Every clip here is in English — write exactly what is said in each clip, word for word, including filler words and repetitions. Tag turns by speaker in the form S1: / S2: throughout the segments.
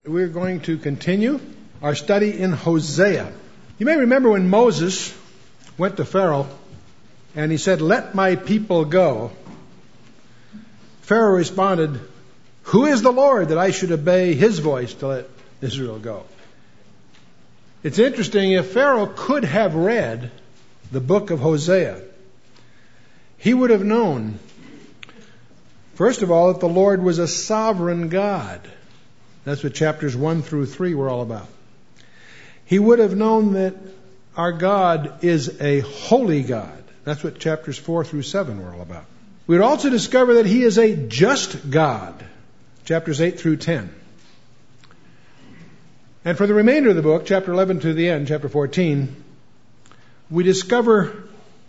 S1: We're going to continue our study in Hosea. You may remember when Moses went to Pharaoh and he said, "Let my people go." Pharaoh responded, "Who is the Lord that I should obey his voice to let Israel go?" It's interesting, if Pharaoh could have read the book of Hosea, he would have known, first of all, that the Lord was a sovereign God. That's what chapters one through three were all about. He would have known that our God is a holy God. That's what chapters four through seven were all about. We would also discover that He is a just God. Chapters eight through ten. And for the remainder of the book, chapter eleven to the end, chapter fourteen, we discover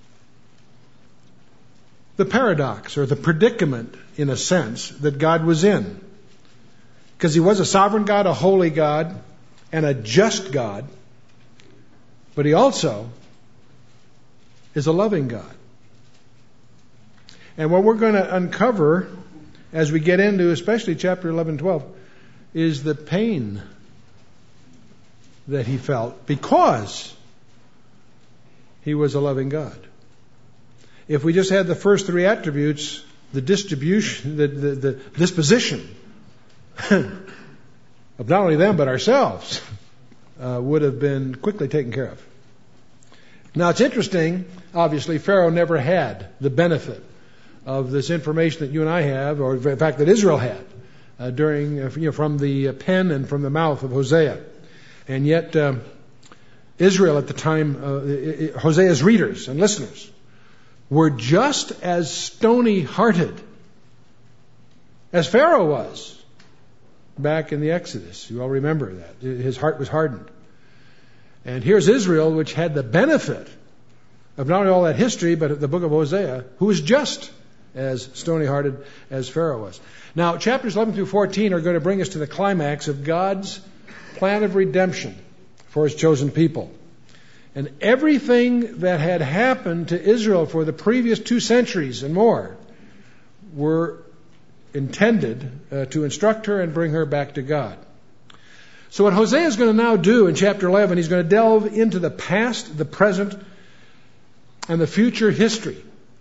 S1: the paradox, or the predicament, in a sense, that God was in. Because He was a sovereign God, a holy God, and a just God. But He also is a loving God. And what we're going to uncover as we get into especially chapter eleven and twelve is the pain that He felt because He was a loving God. If we just had the first three attributes, the distribution, the, the, the disposition of not only them but ourselves uh, would have been quickly taken care of. Now it's interesting, obviously Pharaoh never had the benefit of this information that you and I have, or in fact that Israel had uh, during uh, you know, from the pen and from the mouth of Hosea. And yet um, Israel at the time, uh, Hosea's readers and listeners, were just as stony-hearted as Pharaoh was back in the Exodus. You all remember that. His heart was hardened. And here's Israel, which had the benefit of not only all that history, but the book of Hosea, who was just as stony-hearted as Pharaoh was. Now, chapters eleven through fourteen are going to bring us to the climax of God's plan of redemption for His chosen people. And everything that had happened to Israel for the previous two centuries and more were intended uh, to instruct her and bring her back to God. So what Hosea is going to now do in chapter eleven, he's going to delve into the past, the present, and the future history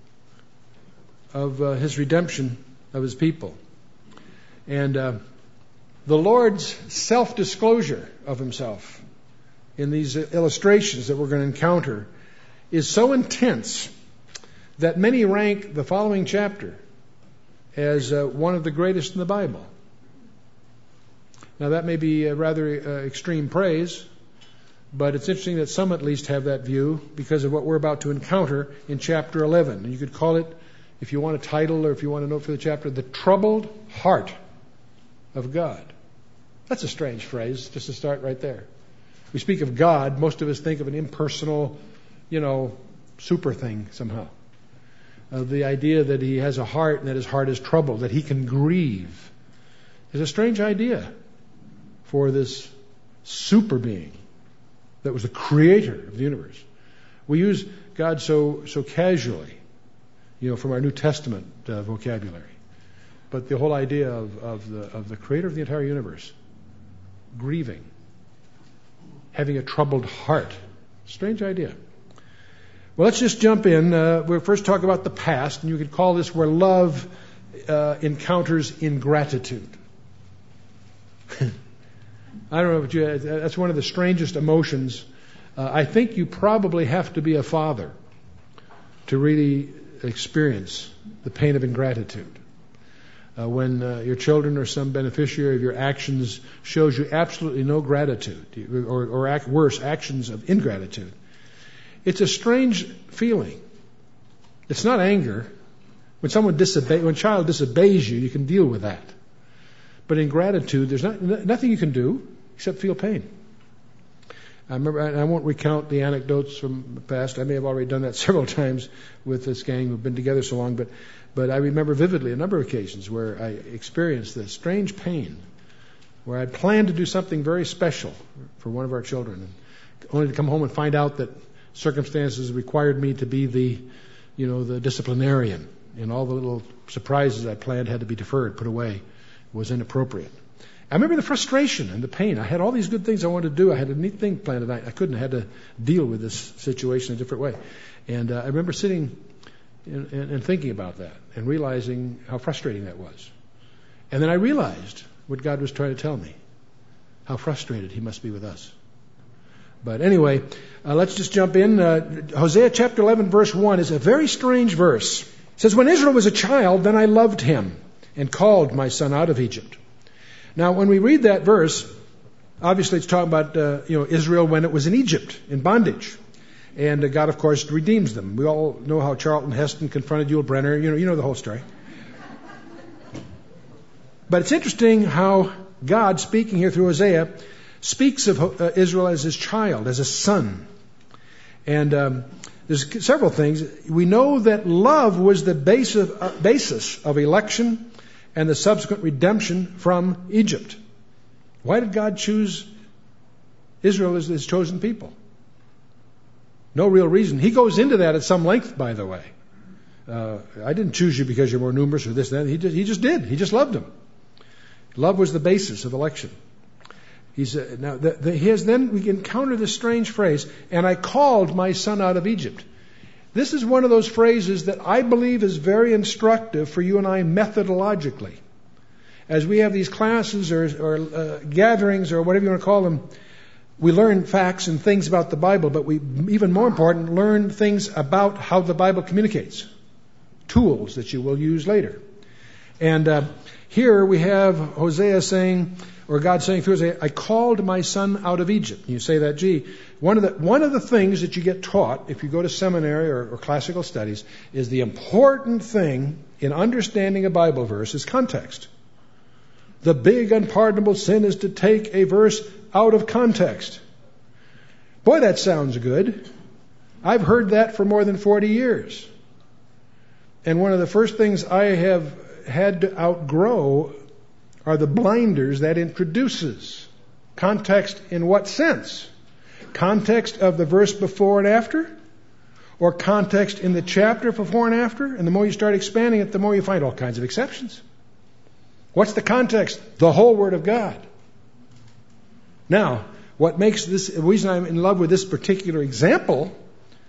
S1: of uh, His redemption of His people. And uh, the Lord's self-disclosure of Himself in these illustrations that we're going to encounter is so intense that many rank the following chapter as uh, one of the greatest in the Bible. Now that may be a rather uh, extreme praise, but it's interesting that some at least have that view because of what we're about to encounter in chapter eleven. And you could call it, if you want a title or if you want a note for the chapter, The Troubled Heart of God. That's a strange phrase, just to start right there. We speak of God, most of us think of an impersonal, you know, super thing somehow. Uh, the idea that He has a heart and that His heart is troubled, that He can grieve, is a strange idea for this super being that was the creator of the universe. We use God so so casually, you know, from our New Testament uh, vocabulary. But the whole idea of, of the of the creator of the entire universe grieving, having a troubled heart, strange idea. Well, let's just jump in. Uh, we'll first talk about the past, and you could call this where love uh, encounters ingratitude. I don't know, but you, that's one of the strangest emotions. Uh, I think you probably have to be a father to really experience the pain of ingratitude. Uh, when uh, your children or some beneficiary of your actions shows you absolutely no gratitude, or, or act, worse, actions of ingratitude. It's a strange feeling. It's not anger. When someone disobey, when a child disobeys you, you can deal with that. But ingratitude, there's not, nothing you can do except feel pain. I remember, and I won't recount the anecdotes from the past. I may have already done that several times with this gang who've been together so long, but but I remember vividly a number of occasions where I experienced this strange pain, where I'd planned to do something very special for one of our children, and only to come home and find out that circumstances required me to be the, you know, the disciplinarian, and all the little surprises I planned had to be deferred, put away. It was inappropriate. I remember the frustration and the pain. I had all these good things I wanted to do. I had a neat thing planned, and I, I couldn't. I had to deal with this situation in a different way. And uh, I remember sitting and, and, and thinking about that and realizing how frustrating that was. And then I realized what God was trying to tell me, how frustrated he must be with us. But anyway, uh, let's just jump in. Uh, Hosea chapter eleven, verse one is a very strange verse. It says, when Israel was a child, then I loved him and called my son out of Egypt. Now, when we read that verse, obviously it's talking about uh, you know Israel when it was in Egypt, in bondage. And uh, God, of course, redeems them. We all know how Charlton Heston confronted Yul Brynner. You know, you know the whole story. But it's interesting how God, speaking here through Hosea, speaks of uh, Israel as his child, as a son. And um, there's several things. We know that love was the base of, uh, basis of election and the subsequent redemption from Egypt. Why did God choose Israel as his chosen people? No real reason. He goes into that at some length, by the way. Uh, I didn't choose you because you're more numerous or this, that. He just, he just did. He just loved them. Love was the basis of election. He's uh, now the, the, he has, then we encounter this strange phrase, and I called my son out of Egypt. This is one of those phrases that I believe is very instructive for you and I methodologically. As we have these classes or, or uh, gatherings or whatever you want to call them, we learn facts and things about the Bible, but we, even more important, learn things about how the Bible communicates. Tools that you will use later. And uh, here we have Hosea saying, or God saying through Hosea, I called my son out of Egypt. And you say that, gee, one of the one of the things that you get taught if you go to seminary or, or classical studies is the important thing in understanding a Bible verse is context. The big unpardonable sin is to take a verse out of context. Boy, that sounds good. I've heard that for more than forty years. And one of the first things I have had to outgrow are the blinders that introduces. Context in what sense? Context of the verse before and after? Or context in the chapter before and after? And the more you start expanding it, the more you find all kinds of exceptions. What's the context? The whole Word of God. Now, what makes this, the reason I'm in love with this particular example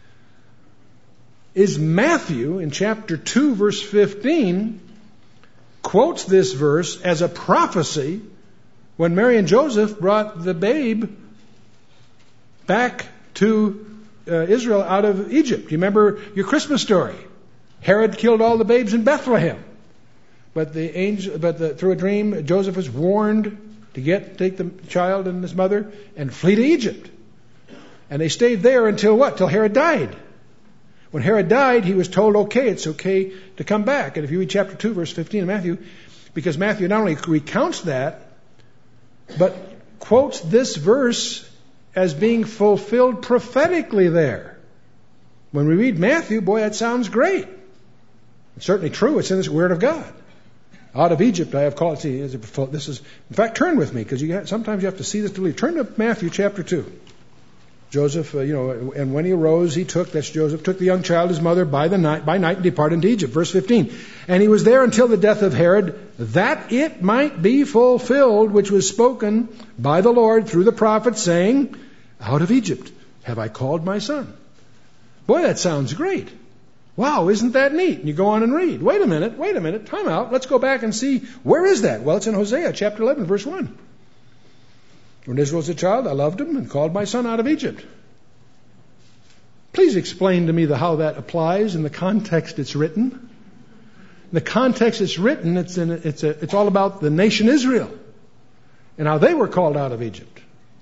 S1: is Matthew in chapter two, verse fifteen, quotes this verse as a prophecy when Mary and Joseph brought the babe back to uh, Israel out of Egypt. You remember your Christmas story? Herod killed all the babes in Bethlehem. But the angel, but the, through a dream, Joseph was warned to get take the child and his mother and flee to Egypt. And they stayed there until what? Till Herod died. When Herod died, he was told, okay, it's okay to come back. And if you read chapter two, verse fifteen of Matthew, because Matthew not only recounts that, but quotes this verse as being fulfilled prophetically there. When we read Matthew, boy, that sounds great. It's certainly true. It's in this Word of God. Out of Egypt I have called. See, this is, in fact, turn with me, because you have, sometimes you have to see this to believe. Turn to Matthew chapter two. Joseph, uh, you know, and when he arose, he took, that's Joseph, took the young child, his mother, by the night, by night, and departed into Egypt. Verse fifteen. And he was there until the death of Herod, that it might be fulfilled, which was spoken by the Lord through the prophet, saying, out of Egypt have I called my son. Boy, that sounds great. Wow, isn't that neat? And you go on and read. Wait a minute, wait a minute, time out. Let's go back and see, where is that? Well, it's in Hosea chapter eleven, verse one. When Israel was a child, I loved him and called my son out of Egypt. Please explain to me the, how that applies in the context it's written. In the context it's written, it's, in, it's, a, it's all about the nation Israel and how they were called out of Egypt.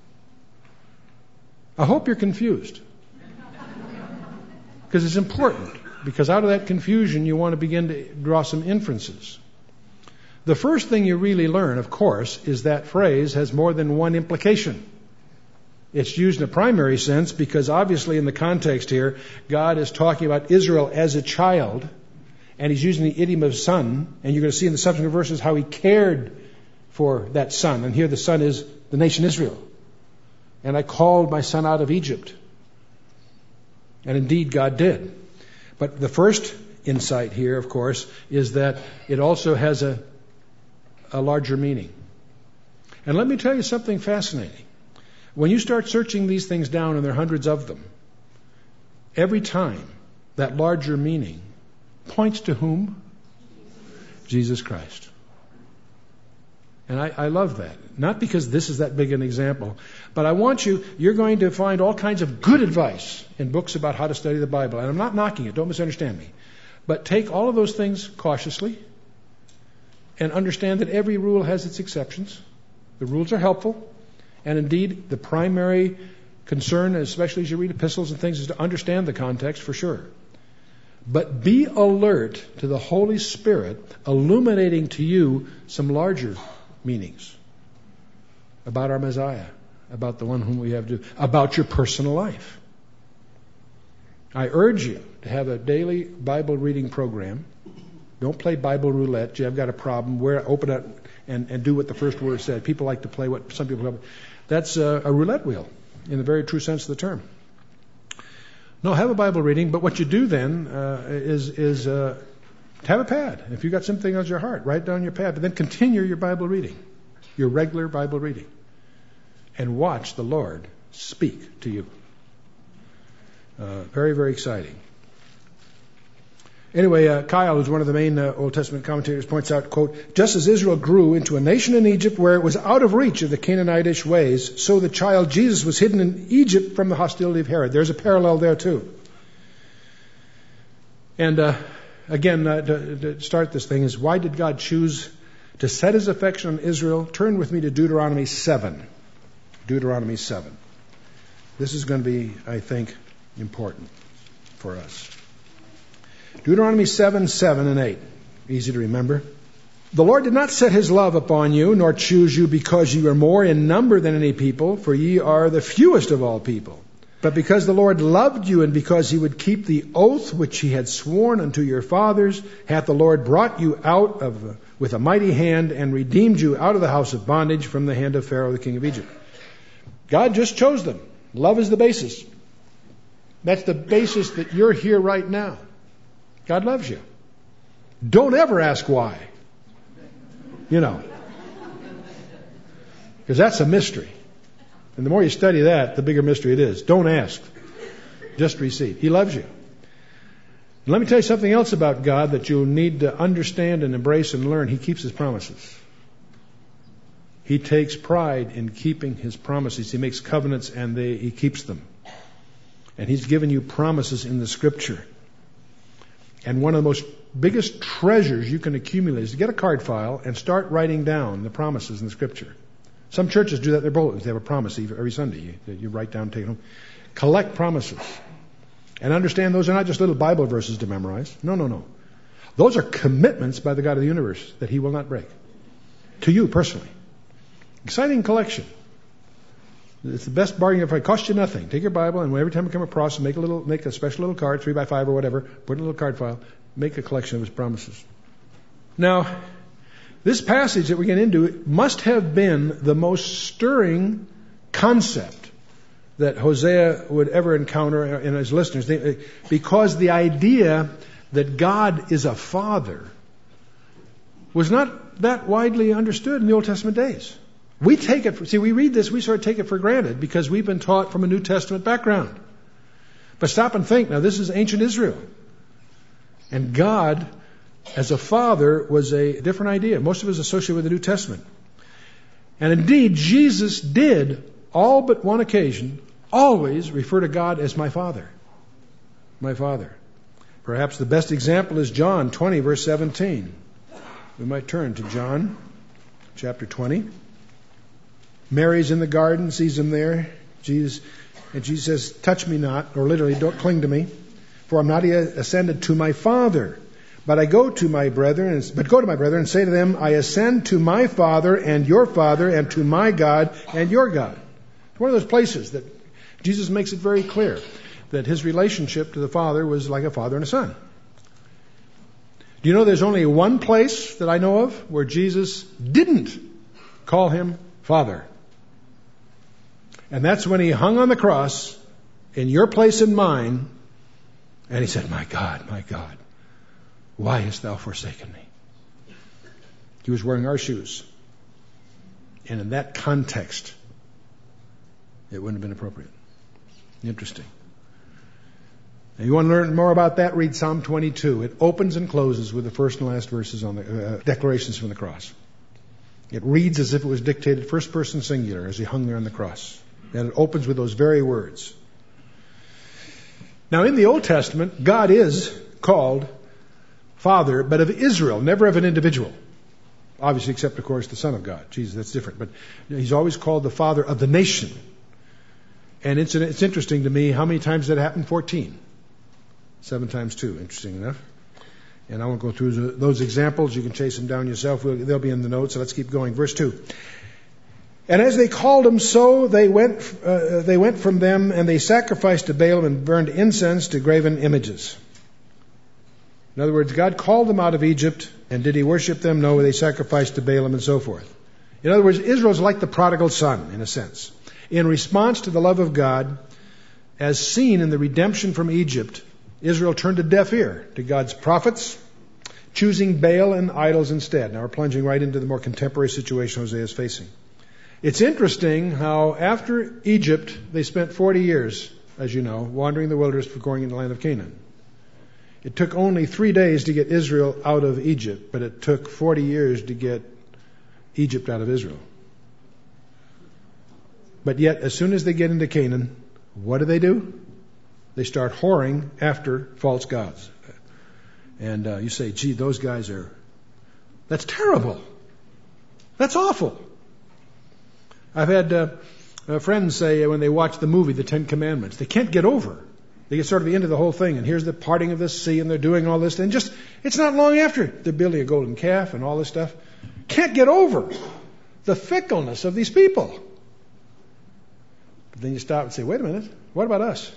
S1: I hope you're confused. Because it's important. Because out of that confusion, you want to begin to draw some inferences. The first thing you really learn, of course, is that phrase has more than one implication. It's used in a primary sense because obviously in the context here, God is talking about Israel as a child, and he's using the idiom of son, and you're going to see in the subsequent verses how he cared for that son. And here the son is the nation Israel. And I called my son out of Egypt. And indeed God did. But the first insight here, of course, is that it also has a, a larger meaning. And let me tell you something fascinating. When you start searching these things down, and there are hundreds of them, every time that larger meaning points to whom? Jesus Christ. And I, I love that. Not because this is that big an example, but I want you, you're going to find all kinds of good advice in books about how to study the Bible. And I'm not knocking it, don't misunderstand me. But take all of those things cautiously and understand that every rule has its exceptions. The rules are helpful. And indeed, the primary concern, especially as you read epistles and things, is to understand the context for sure. But be alert to the Holy Spirit illuminating to you some larger meanings about our Messiah, about the one whom we have to, about your personal life. I urge you to have a daily Bible reading program. Don't play Bible roulette. Gee, I've got a problem. Where open it and, and do what the first word said. People like to play what some people have. That's a, a roulette wheel in the very true sense of the term. No, have a Bible reading, but what you do then uh, is is uh, have a pad. If you've got something on your heart, write down your pad, but then continue your Bible reading, your regular Bible reading, and watch the Lord speak to you. Uh, very, very exciting. Anyway, uh, Kyle, who's one of the main uh, Old Testament commentators, points out, quote, just as Israel grew into a nation in Egypt where it was out of reach of the Canaanitish ways, so the child Jesus was hidden in Egypt from the hostility of Herod. There's a parallel there too. And uh, again, uh, to, to start this thing is, why did God choose to set his affection on Israel? Turn with me to Deuteronomy seven. Deuteronomy seven. This is going to be, I think, important for us. Deuteronomy seven, seven and eight. Easy to remember. The Lord did not set his love upon you, nor choose you because ye are more in number than any people, for ye are the fewest of all people. But because the Lord loved you, and because he would keep the oath which he had sworn unto your fathers, hath the Lord brought you out of with a mighty hand, and redeemed you out of the house of bondage from the hand of Pharaoh the king of Egypt. God just chose them. Love is the basis. That's the basis that you're here right now. God loves you. Don't ever ask why. You know. Because that's a mystery. And the more you study that, the bigger mystery it is. Don't ask. Just receive. He loves you. And let me tell you something else about God that you'll need to understand and embrace and learn. He keeps his promises. He takes pride in keeping his promises. He makes covenants and they, he keeps them. And he's given you promises in the Scripture. And one of the most biggest treasures you can accumulate is to get a card file and start writing down the promises in the Scripture. Some churches do that in their bulletins. They have a promise every Sunday. You, you write down, take it home. Collect promises. And understand those are not just little Bible verses to memorize. No, no, no. Those are commitments by the God of the universe that he will not break. To you personally. Exciting collection. It's the best bargain if it costs you nothing. Take your Bible, and every time you come across it, make a little, make a special little card, three by five or whatever, put in a little card file, make a collection of his promises. Now, this passage that we get into must have been the most stirring concept that Hosea would ever encounter in his listeners, because the idea that God is a father was not that widely understood in the Old Testament days. We take it, for, see, we read this, we sort of take it for granted because we've been taught from a New Testament background. But stop and think. Now, this is ancient Israel. And God, as a father, was a different idea. Most of it is associated with the New Testament. And indeed, Jesus did, all but one occasion, always refer to God as my Father. My Father. Perhaps the best example is John twenty, verse seventeen. We might turn to John chapter twenty. Mary's in the garden, sees him there. Jesus, and Jesus says, touch me not, or literally, don't cling to me, for I'm not yet ascended to my Father. But I go to my brethren, but go to my brethren and say to them, I ascend to my Father and your Father, and to my God and your God. It's one of those places that Jesus makes it very clear that his relationship to the Father was like a father and a son. Do you know there's only one place that I know of where Jesus didn't call him Father? And that's when he hung on the cross in your place and mine, and he said, my God, my God, why hast thou forsaken me? He was wearing our shoes. And in that context, it wouldn't have been appropriate. Interesting. Now, you want to learn more about that? Read Psalm twenty-two. It opens and closes with the first and last verses on the uh, declarations from the cross. It reads as if it was dictated first person singular as he hung there on the cross. And it opens with those very words. Now, in the Old Testament, God is called Father, but of Israel, never of an individual. Obviously, except, of course, the Son of God. Jesus, that's different. But he's always called the Father of the nation. And it's, it's interesting to me, how many times that happened? fourteen. Seven times two, interesting enough. And I won't go through those examples. You can chase them down yourself. They'll be in the notes, so let's keep going. Verse two. And as they called him, so they went, uh, they went from them, and they sacrificed to Baalim and burned incense to graven images. In other words, God called them out of Egypt, and did he worship them? No, they sacrificed to Baalim and so forth. In other words, Israel's like the prodigal son, in a sense. In response to the love of God, as seen in the redemption from Egypt, Israel turned a deaf ear to God's prophets, choosing Baal and idols instead. Now we're plunging right into the more contemporary situation Hosea is facing. It's interesting how after Egypt, they spent forty years, as you know, wandering the wilderness before going into the land of Canaan. It took only three days to get Israel out of Egypt, but it took forty years to get Egypt out of Israel. But yet, as soon as they get into Canaan, what do they do? They start whoring after false gods. And uh, you say, gee, those guys are... That's terrible. That's awful. I've had uh, uh, friends say when they watch the movie, The Ten Commandments, they can't get over. They get sort of the end of the whole thing, and here's the parting of the sea, and they're doing all this, and just, it's not long after they're building a golden calf and all this stuff. Can't get over the fickleness of these people. But then you stop and say, wait a minute, what about us?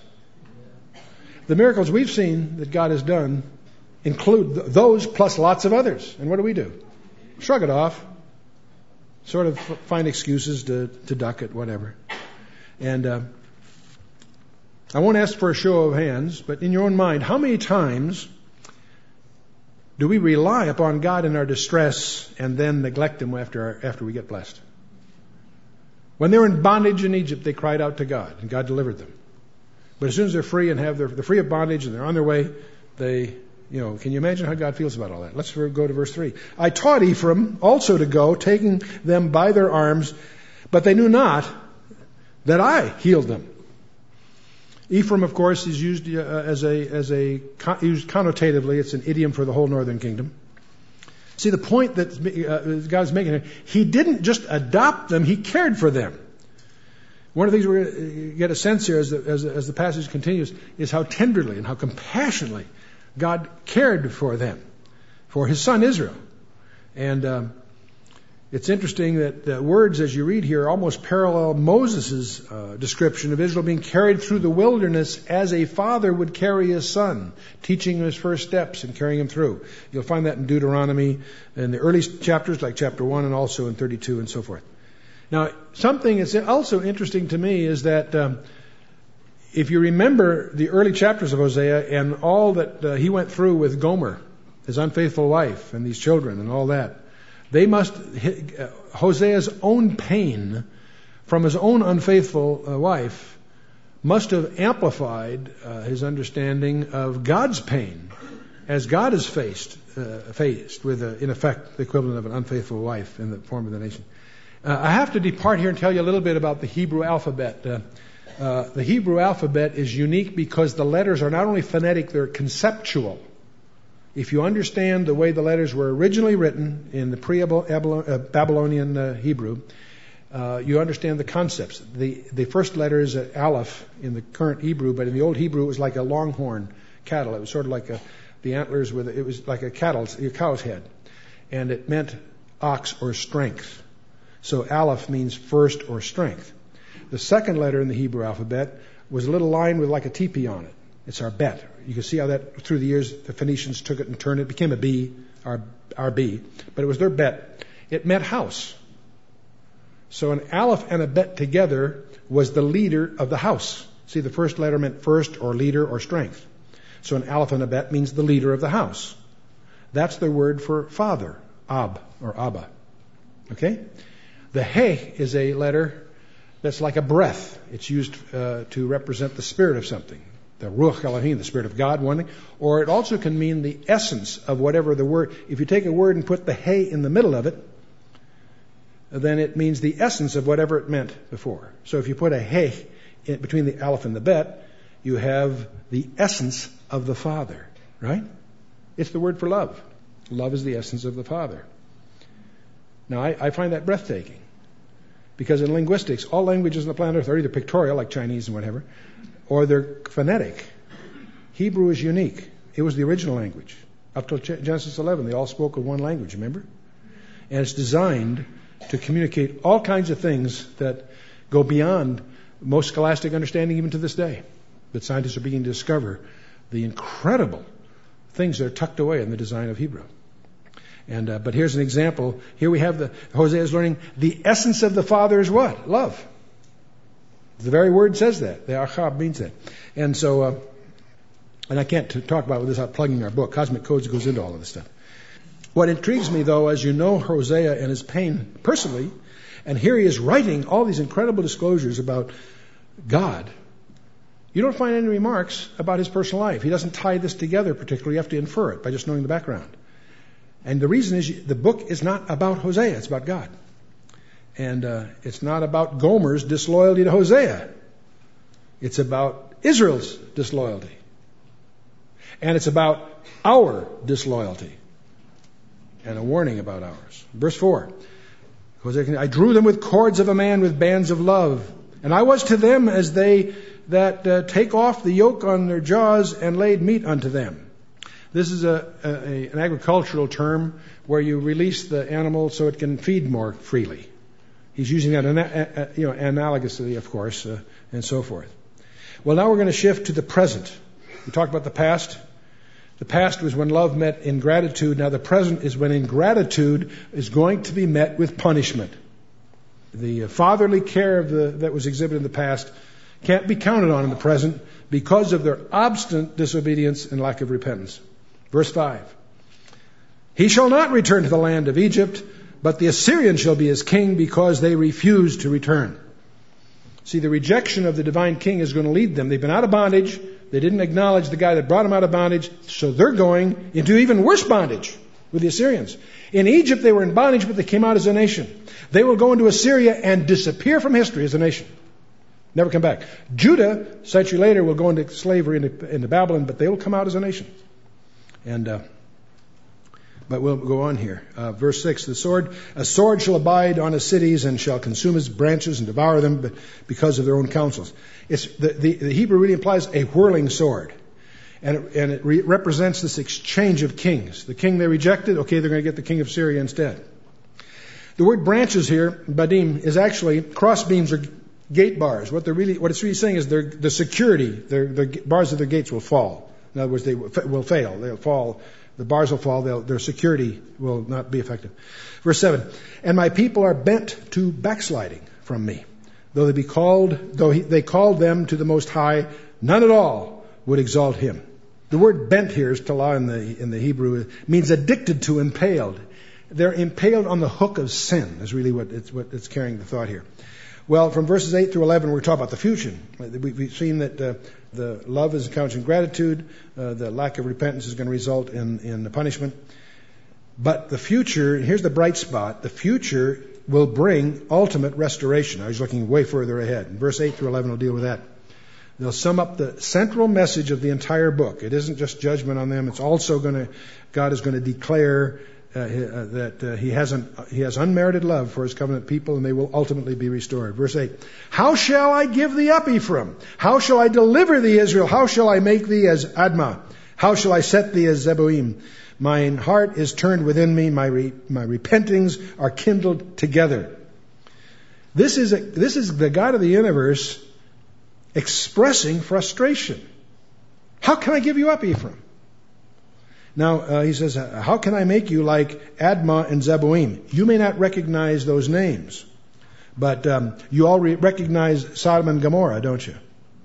S1: The miracles we've seen that God has done include th- those plus lots of others. And what do we do? Shrug it off. Sort of f- find excuses to, to duck it, whatever. And uh, I won't ask for a show of hands, but in your own mind, how many times do we rely upon God in our distress and then neglect Him after our, after we get blessed? When they were in bondage in Egypt, they cried out to God, and God delivered them. But as soon as they're free and have their, they're free of bondage and they're on their way, they, you know, can you imagine how God feels about all that? Let's go to verse three. I taught Ephraim also to go, taking them by their arms, but they knew not that I healed them. Ephraim, of course, is used uh, as a, as a, used connotatively. It's an idiom for the whole northern kingdom. See, the point that uh, God's making here, He didn't just adopt them, He cared for them. One of the things we're going to get a sense here as the, as, as the passage continues is how tenderly and how compassionately God cared for them, for His son Israel. And um, it's interesting that the words, as you read here, almost parallel Moses' uh, description of Israel being carried through the wilderness as a father would carry his son, teaching him his first steps and carrying him through. You'll find that in Deuteronomy, in the early chapters like chapter one and also in thirty-two and so forth. Now, something that's also interesting to me is that um, if you remember the early chapters of Hosea and all that uh, he went through with Gomer, his unfaithful wife, and these children and all that, they must, uh, Hosea's own pain from his own unfaithful uh, wife must have amplified uh, his understanding of God's pain as God is faced, uh, faced with, uh, in effect, the equivalent of an unfaithful wife in the form of the nation. Uh, I have to depart here and tell you a little bit about the Hebrew alphabet. Uh, uh, the Hebrew alphabet is unique because the letters are not only phonetic, they're conceptual. If you understand the way the letters were originally written in the pre-Babylonian uh, Hebrew, uh, you understand the concepts. The, the first letter is an aleph in the current Hebrew, but in the old Hebrew it was like a longhorn cattle. It was sort of like a, the antlers with, it was like a cattle's, a cow's head. And it meant ox or strength. So aleph means first or strength. The second letter in the Hebrew alphabet was a little line with like a teepee on it. It's our bet. You can see how that through the years the Phoenicians took it and turned it. It became a B, our, our B. But it was their bet. It meant house. So an aleph and a bet together was the leader of the house. See, the first letter meant first or leader or strength. So an aleph and a bet means the leader of the house. That's the word for father, ab or abba. Okay? The He is a letter that's like a breath. It's used uh, to represent the spirit of something. The Ruach Elohim, the Spirit of God, one thing. Or it also can mean the essence of whatever the word. If you take a word and put the He in the middle of it, then it means the essence of whatever it meant before. So if you put a He in between the Aleph and the Bet, you have the essence of the Father, right? It's the word for love. Love is the essence of the Father. Now, I, I find that breathtaking. Because in linguistics, all languages on the planet Earth are either pictorial, like Chinese and whatever, or they're phonetic. Hebrew is unique. It was the original language. Up till Genesis eleven, they all spoke of one language, remember? And it's designed to communicate all kinds of things that go beyond most scholastic understanding even to this day. But scientists are beginning to discover the incredible things that are tucked away in the design of Hebrew. And uh, but here's an example. Here we have the Hosea is learning the essence of the Father is what? Love. The very word says that. The achab means that. And so, uh, and I can't t- talk about this without plugging our book. Cosmic Codes goes into all of this stuff. What intrigues me, though, as you know Hosea and his pain personally, and here he is writing all these incredible disclosures about God, you don't find any remarks about his personal life. He doesn't tie this together particularly. You have to infer it by just knowing the background. And the reason is the book is not about Hosea. It's about God. And uh, it's not about Gomer's disloyalty to Hosea. It's about Israel's disloyalty. And it's about our disloyalty. And a warning about ours. Verse four. Hosea, I drew them with cords of a man with bands of love. And I was to them as they that uh, take off the yoke on their jaws and laid meat unto them. This is a, a, an agricultural term where you release the animal so it can feed more freely. He's using that ana- you know, analogously, of course, uh, and so forth. Well, now we're going to shift to the present. We talked about the past. The past was when love met ingratitude. Now the present is when ingratitude is going to be met with punishment. The fatherly care of the, that was exhibited in the past can't be counted on in the present because of their obstinate disobedience and lack of repentance. Verse five. He shall not return to the land of Egypt, but the Assyrian shall be his king because they refuse to return. See, the rejection of the divine king is going to lead them. They've been out of bondage. They didn't acknowledge the guy that brought them out of bondage. So they're going into even worse bondage with the Assyrians. In Egypt, they were in bondage, but they came out as a nation. They will go into Assyria and disappear from history as a nation. Never come back. Judah, a century later, will go into slavery into, into Babylon, but they will come out as a nation. And, uh, but we'll go on here. Uh, verse six, the sword, a sword shall abide on his cities and shall consume his branches and devour them because of their own counsels. It's, the, the, the Hebrew really implies a whirling sword. And it, and it re- represents this exchange of kings. The king they rejected, okay, they're going to get the king of Syria instead. The word branches here, badim, is actually cross beams or gate bars. What they're really, what it's really saying is their the security, their the bars of their gates will fall. In other words, they will fail. They'll fall. The bars will fall. They'll, their security will not be effective. Verse seven. And my people are bent to backsliding from me, though they be called, though he, they called them to the Most High, none at all would exalt him. The word bent here is talah in the in the Hebrew, means addicted to, impaled. They're impaled on the hook of sin. Is really what it's what it's carrying the thought here. Well, from verses eight through eleven, we're talking about the future. We've seen that uh, the love is encountering gratitude. Uh, the lack of repentance is going to result in, in the punishment. But the future, here's the bright spot, the future will bring ultimate restoration. I was looking way further ahead. In verse eight through eleven will deal with that. They'll sum up the central message of the entire book. It isn't just judgment on them. It's also going to, God is going to declare Uh, uh, that uh, he has an, he has unmerited love for his covenant people, and they will ultimately be restored. Verse eight. How shall I give thee up, Ephraim? How shall I deliver thee, Israel? How shall I make thee as Admah? How shall I set thee as Zeboim? Mine heart is turned within me. My re, my repentings are kindled together. This is a, this is the God of the universe expressing frustration. How can I give you up, Ephraim? Now, uh, he says, how can I make you like Admah and Zeboim? You may not recognize those names, but um, you all re- recognize Sodom and Gomorrah, don't you?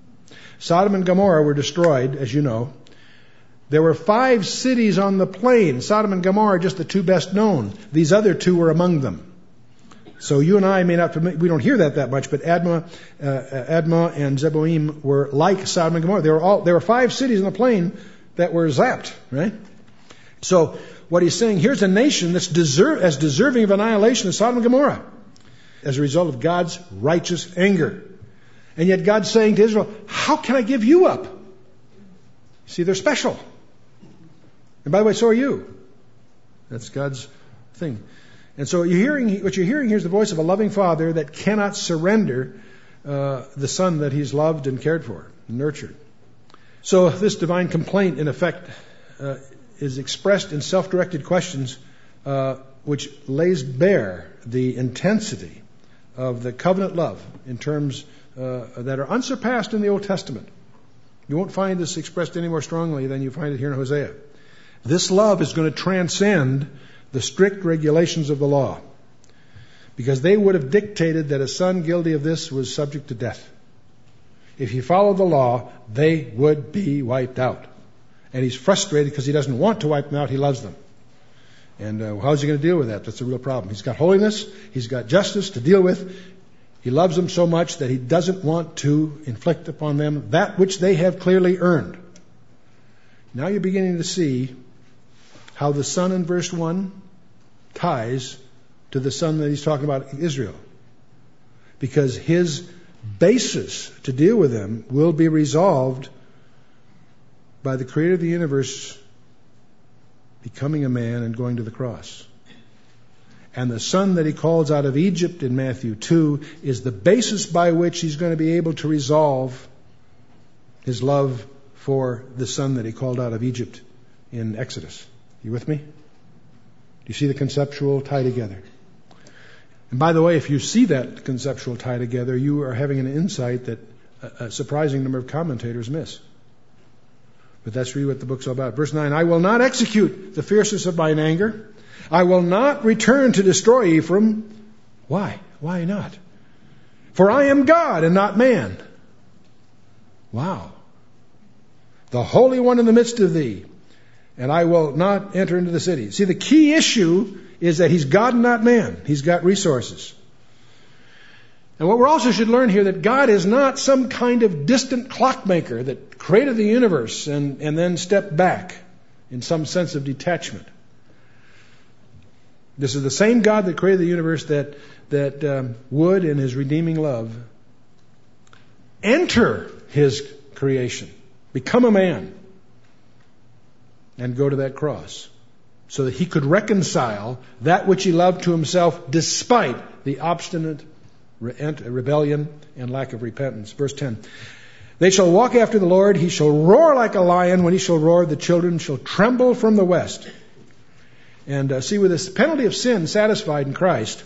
S1: Sodom and Gomorrah were destroyed, as you know. There were five cities on the plain. Sodom and Gomorrah are just the two best known. These other two were among them. So you and I may not, we don't hear that that much, but Admah, uh, Admah and Zeboim were like Sodom and Gomorrah. There were all, there were five cities in the plain that were zapped, right? So what he's saying, here's a nation that's deserve, as deserving of annihilation as Sodom and Gomorrah as a result of God's righteous anger. And yet God's saying to Israel, how can I give you up? See, they're special. And by the way, so are you. That's God's thing. And so you're hearing, what you're hearing here is the voice of a loving father that cannot surrender uh, the son that he's loved and cared for and nurtured. So this divine complaint, in effect, uh, is expressed in self-directed questions uh, which lays bare the intensity of the covenant love in terms uh, that are unsurpassed in the Old Testament. You won't find this expressed any more strongly than you find it here in Hosea. This love is going to transcend the strict regulations of the law, because they would have dictated that a son guilty of this was subject to death. If you follow the law, they would be wiped out. And he's frustrated because he doesn't want to wipe them out. He loves them. And uh, how's he going to deal with that? That's a real problem. He's got holiness. He's got justice to deal with. He loves them so much that he doesn't want to inflict upon them that which they have clearly earned. Now you're beginning to see how the son in verse one ties to the son that he's talking about, Israel. Because his basis to deal with them will be resolved by the creator of the universe becoming a man and going to the cross. And the son that he calls out of Egypt in Matthew two is the basis by which he's going to be able to resolve his love for the son that he called out of Egypt in Exodus. You with me? Do you see the conceptual tie together? And by the way, if you see that conceptual tie together, you are having an insight that a surprising number of commentators miss. But that's really what the book's all about. Verse nine, I will not execute the fierceness of mine anger. I will not return to destroy Ephraim. Why? Why not? For I am God and not man. Wow. The Holy One in the midst of thee. And I will not enter into the city. See, the key issue is that he's God and not man. He's got resources. And what we also should learn here, that God is not some kind of distant clockmaker that created the universe and, and then stepped back in some sense of detachment. This is the same God that created the universe that, that um, would, in his redeeming love, enter his creation, become a man, and go to that cross, so that he could reconcile that which he loved to himself despite the obstinate rebellion and lack of repentance. Verse ten. They shall walk after the Lord. He shall roar like a lion. When he shall roar, the children shall tremble from the west. And uh, see, with this penalty of sin satisfied in Christ,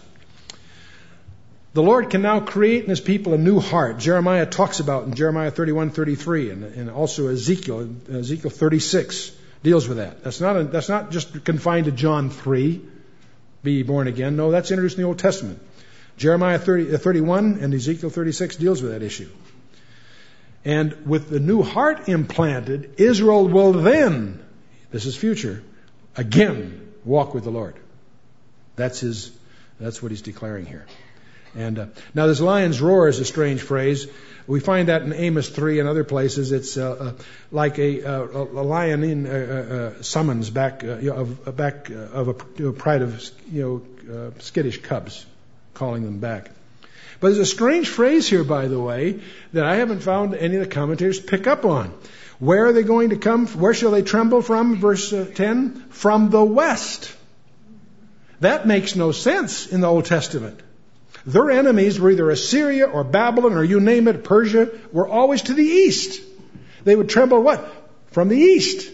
S1: the Lord can now create in his people a new heart. Jeremiah talks about in Jeremiah thirty-one, thirty-three, and, and also Ezekiel, Ezekiel thirty-six deals with that. That's not a, that's not just confined to John three, be ye born again. No, that's introduced in the Old Testament. Jeremiah thirty, uh, thirty-one and Ezekiel thirty-six deals with that issue. And with the new heart implanted, Israel will then, this is future, again walk with the Lord. That's his. That's what he's declaring here. And uh, now this lion's roar is a strange phrase. We find that in Amos three and other places. It's uh, uh, like a, uh, a lion in uh, uh, summons back uh, you know, of, uh, back uh, of a, you know, pride of you know uh, skittish cubs, calling them back. But there's a strange phrase here, by the way, that I haven't found any of the commentators pick up on. Where are they going to come? Where shall they tremble from? Verse uh, ten, from the west. That makes no sense in the Old Testament. Their enemies were either Assyria or Babylon or you name it, Persia, were always to the east. They would tremble what? From the east.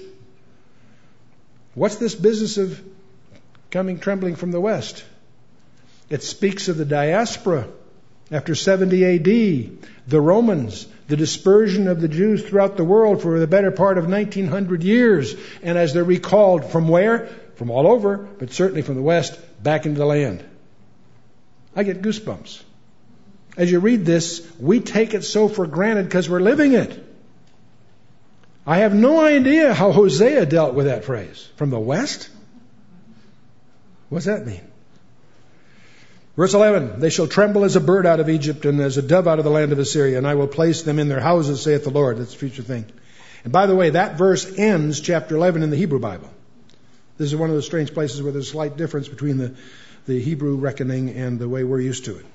S1: What's this business of coming trembling from the west? It speaks of the diaspora after seventy A D, the Romans, the dispersion of the Jews throughout the world for the better part of nineteen hundred years. And as they're recalled from where? From all over, but certainly from the west, back into the land. I get goosebumps. As you read this, we take it so for granted because we're living it. I have no idea how Hosea dealt with that phrase. From the west? What's that mean? Verse eleven, they shall tremble as a bird out of Egypt and as a dove out of the land of Assyria, and I will place them in their houses, saith the Lord. That's a future thing. And by the way, that verse ends chapter eleven in the Hebrew Bible. This is one of those strange places where there's a slight difference between the, the Hebrew reckoning and the way we're used to it.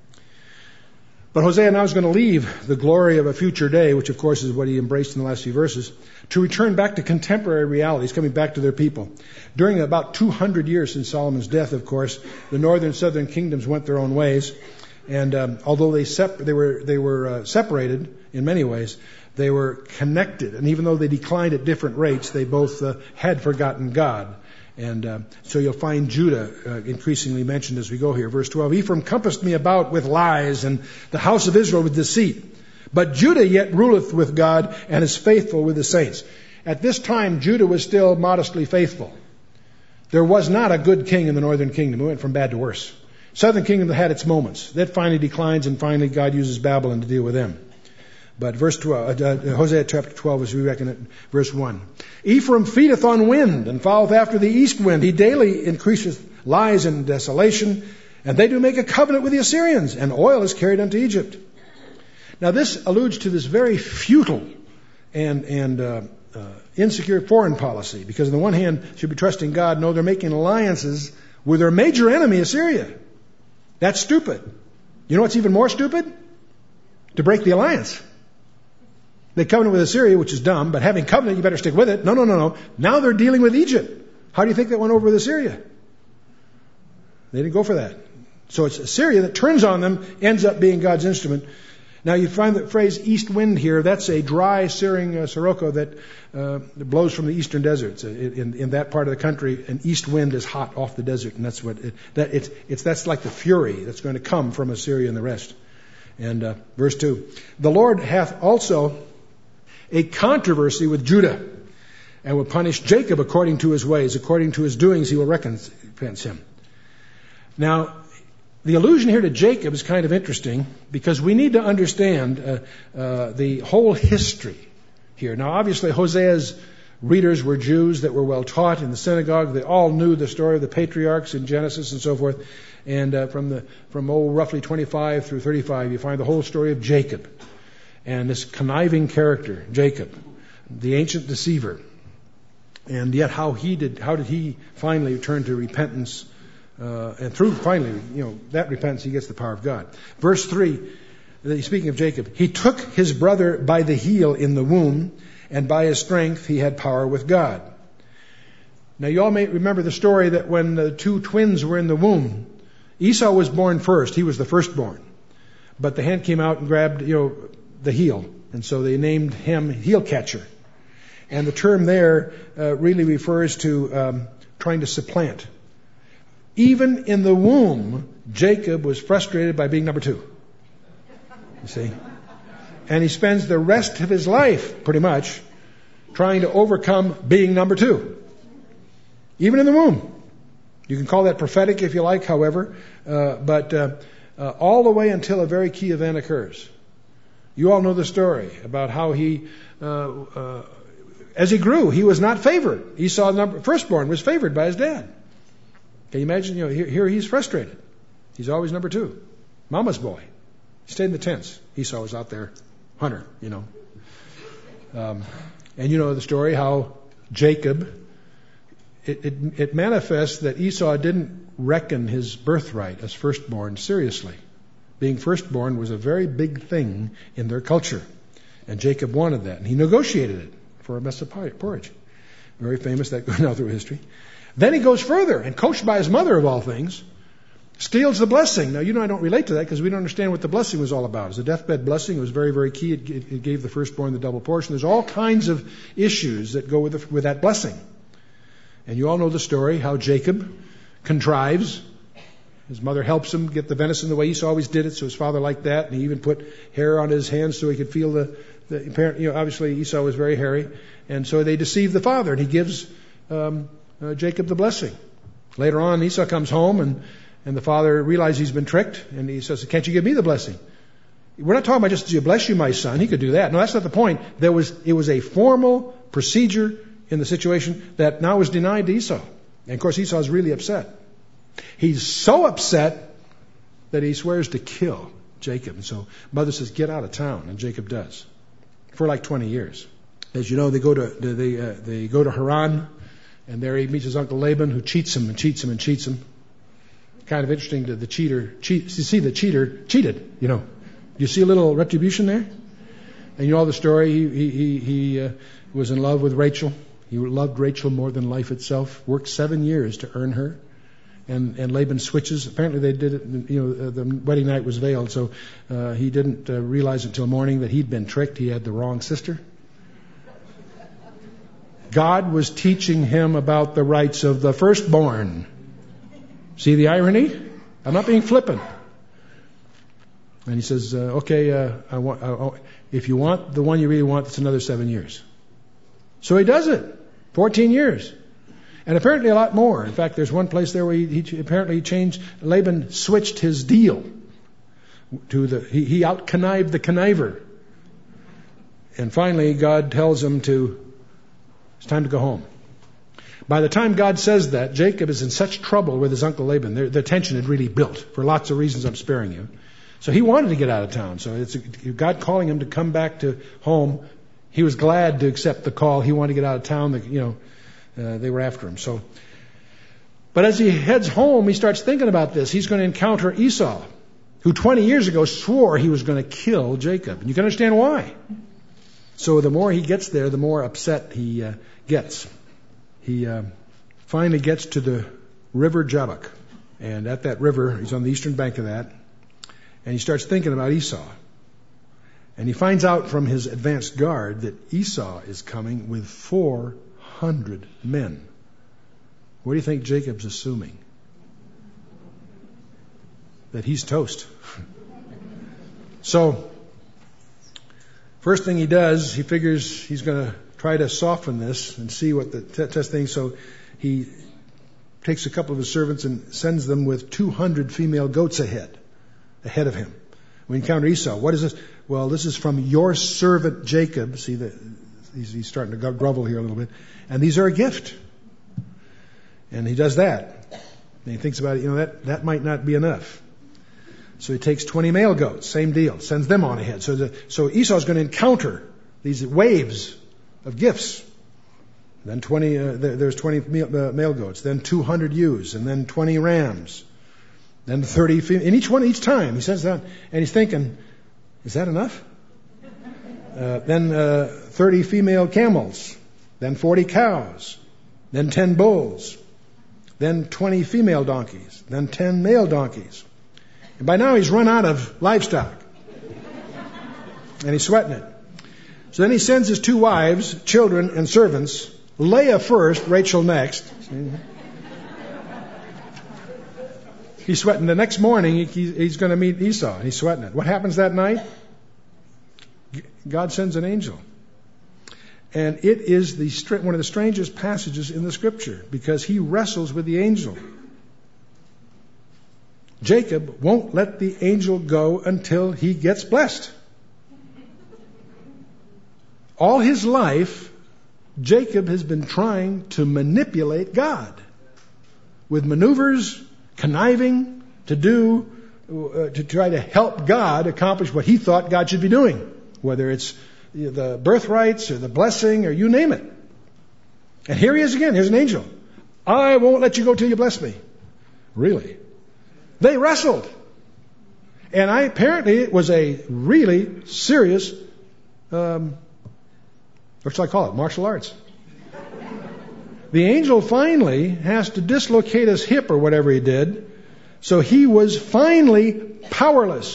S1: But Hosea now is going to leave the glory of a future day, which of course is what he embraced in the last few verses, to return back to contemporary realities, coming back to their people. During about two hundred years since Solomon's death, of course, the northern and southern kingdoms went their own ways. And um, although they, sep- they were, they were uh, separated in many ways, they were connected. And even though they declined at different rates, they both uh, had forgotten God. And uh, so you'll find Judah uh, increasingly mentioned as we go here. Verse twelve, Ephraim compassed me about with lies, and the house of Israel with deceit. But Judah yet ruleth with God, and is faithful with the saints. At this time, Judah was still modestly faithful. There was not a good king in the northern kingdom. It went from bad to worse. Southern kingdom had its moments. That finally declines, and finally God uses Babylon to deal with them. But verse twelve, uh, Hosea chapter twelve, as we reckon it, verse one. Ephraim feedeth on wind, and followeth after the east wind. He daily increaseth lies and desolation, and they do make a covenant with the Assyrians, and oil is carried unto Egypt. Now this alludes to this very futile and, and uh, uh, insecure foreign policy, because on the one hand, should be trusting God. No, they're making alliances with their major enemy, Assyria. That's stupid. You know what's even more stupid? To break the alliance. They covenant with Assyria, which is dumb, but having covenant, you better stick with it. No, no, no, no. Now they're dealing with Egypt. How do you think that went over with Assyria? They didn't go for that. So it's Assyria that turns on them, ends up being God's instrument. Now you find the phrase east wind here. That's a dry, searing uh, sirocco that uh, blows from the eastern deserts. In, in that part of the country, an east wind is hot off the desert, and that's what it, that it's, it's that's like the fury that's going to come from Assyria and the rest. And uh, verse two, the Lord hath also a controversy with Judah, and will punish Jacob according to his ways, according to his doings he will recompense him. Now, the allusion here to Jacob is kind of interesting, because we need to understand uh, uh, the whole history here. Now, obviously, Hosea's readers were Jews that were well taught in the synagogue. They all knew the story of the patriarchs in Genesis and so forth. And uh, from the from oh, roughly twenty-five through thirty-five, you find the whole story of Jacob. And this conniving character, Jacob, the ancient deceiver. And yet how he did, how did he finally turn to repentance? Uh, and through finally, you know, that repentance, he gets the power of God. Verse three, speaking of Jacob, he took his brother by the heel in the womb, and by his strength he had power with God. Now you all may remember the story that when the two twins were in the womb, Esau was born first. He was the firstborn. But the hand came out and grabbed, you know, the heel. And so they named him heel catcher. And the term there uh, really refers to um, trying to supplant. Even in the womb, Jacob was frustrated by being number two. You see? And he spends the rest of his life, pretty much, trying to overcome being number two. Even in the womb. You can call that prophetic if you like, however. Uh, but uh, uh, all the way until a very key event occurs. You all know the story about how he, uh, uh, as he grew, he was not favored. Esau, number, firstborn, was favored by his dad. Can you imagine? You know, here, here he's frustrated. He's always number two. Mama's boy. He stayed in the tents. Esau was out there, hunter, you know. Um, and you know the story how Jacob, it, it, it manifests that Esau didn't reckon his birthright as firstborn seriously. Being firstborn was a very big thing in their culture. And Jacob wanted that. And he negotiated it for a mess of porridge. Very famous, that goes now through history. Then he goes further, and coached by his mother of all things, steals the blessing. Now, you know I don't relate to that because we don't understand what the blessing was all about. It was a deathbed blessing. It was very, very key. It, it gave the firstborn the double portion. There's all kinds of issues that go with, the, with that blessing. And you all know the story, how Jacob contrives. His mother helps him get the venison the way Esau always did it, so his father liked that, and he even put hair on his hands so he could feel the, the parent, you know, obviously Esau was very hairy, and so they deceive the father, and he gives um, uh, Jacob the blessing. Later on, Esau comes home, and, and the father realizes he's been tricked, and he says, can't you give me the blessing? We're not talking about just, you bless you, my son. He could do that. No, that's not the point. There was, it was a formal procedure in the situation that now was denied to Esau. And of course, Esau is really upset. He's so upset that he swears to kill Jacob. And so mother says, get out of town, and Jacob does for like twenty years. As you know, they go to they uh, they go to Haran, and there he meets his uncle Laban, who cheats him and cheats him and cheats him. Kind of interesting to the cheater. Cheat, you see, the cheater cheated. You know, you see a little retribution there, and you know the story. He he he, he uh, was in love with Rachel. He loved Rachel more than life itself. Worked seven years to earn her. And, and Laban switches. Apparently they did it, you know, the wedding night was veiled, so uh, he didn't uh, realize until morning that he'd been tricked. He had the wrong sister. God was teaching him about the rights of the firstborn. See the irony? I'm not being flippant. And he says, uh, okay, uh, I want, I, if you want the one you really want, it's another seven years. So he does it. fourteen years. And apparently a lot more. In fact, there's one place there where he, he apparently changed, Laban switched his deal to the, he, he out-connived the conniver. And finally, God tells him to, it's time to go home. By the time God says that, Jacob is in such trouble with his uncle Laban. The, the tension had really built for lots of reasons I'm sparing you. So he wanted to get out of town. So it's God calling him to come back to home. He was glad to accept the call. He wanted to get out of town. The, you know, Uh, they were after him. So, but as he heads home, he starts thinking about this. He's going to encounter Esau, who twenty years ago swore he was going to kill Jacob. And you can understand why. So the more he gets there, the more upset he uh, gets. He uh, finally gets to the river Jabbok. And at that river, he's on the eastern bank of that. And he starts thinking about Esau. And he finds out from his advanced guard that Esau is coming with four hundred men. What do you think Jacob's assuming? That he's toast. So, first thing he does, he figures he's going to try to soften this and see what the t- test thing. So he takes a couple of his servants and sends them with two hundred female goats ahead, ahead of him. We encounter Esau. What is this? Well, this is from your servant Jacob. See, the, he's, he's starting to grovel here a little bit. And these are a gift. And he does that. And he thinks about it, you know, that, that might not be enough. So he takes twenty male goats, same deal, sends them on ahead. So, the, so Esau's going to encounter these waves of gifts. Then twenty, uh, there, there's twenty male, uh, male goats, then two hundred ewes, and then twenty rams, then thirty, and each one, each time he sends that, and he's thinking, is that enough? Uh, then uh, thirty female camels. Then forty cows, then ten bulls, then twenty female donkeys, then ten male donkeys. And by now he's run out of livestock. And he's sweating it. So then he sends his two wives, children, and servants, Leah first, Rachel next. He's sweating. The next morning he, he's going to meet Esau, and he's sweating it. What happens that night? God sends an angel. And it is the one of the strangest passages in the Scripture, because he wrestles with the angel. Jacob won't let the angel go until he gets blessed. All his life, Jacob has been trying to manipulate God with maneuvers, conniving, to do, uh, to try to help God accomplish what he thought God should be doing, whether it's the birthrights or the blessing or you name it. And here he is again. Here's an angel. I won't let you go till you bless me. Really? They wrestled. And I apparently it was a really serious, um, what shall I call it? Martial arts. The angel finally has to dislocate his hip or whatever he did. So he was finally powerless.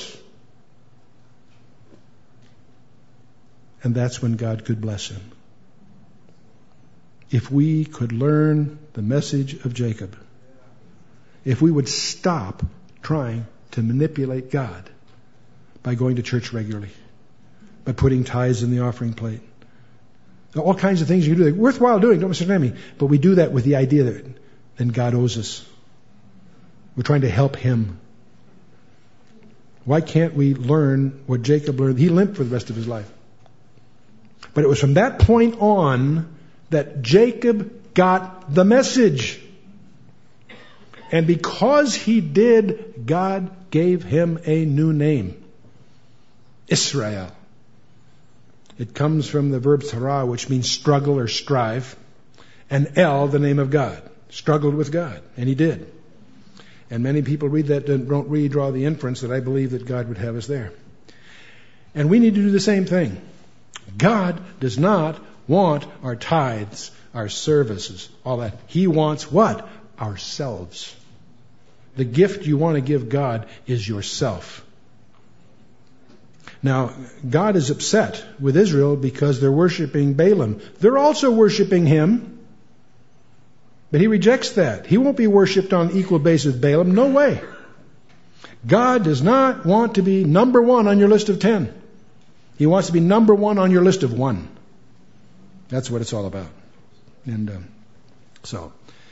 S1: And that's when God could bless him. If we could learn the message of Jacob, if we would stop trying to manipulate God by going to church regularly, by putting tithes in the offering plate, all kinds of things you can do, worthwhile doing, don't misunderstand me, but we do that with the idea that then God owes us. We're trying to help him. Why can't we learn what Jacob learned? He limped for the rest of his life. But it was from that point on that Jacob got the message. And because he did, God gave him a new name, Israel. It comes from the verb sarah, which means struggle or strive, and El, the name of God. Struggled with God, and he did. And many people read that and don't really draw the inference that I believe that God would have us there. And we need to do the same thing. God does not want our tithes, our services, all that. He wants what? Ourselves. The gift you want to give God is yourself. Now, God is upset with Israel because they're worshiping Balaam. They're also worshiping him, but he rejects that. He won't be worshipped on equal basis with Balaam. No way. God does not want to be number one on your list of ten. He wants to be number one on your list of one. That's what it's all about. And um, so,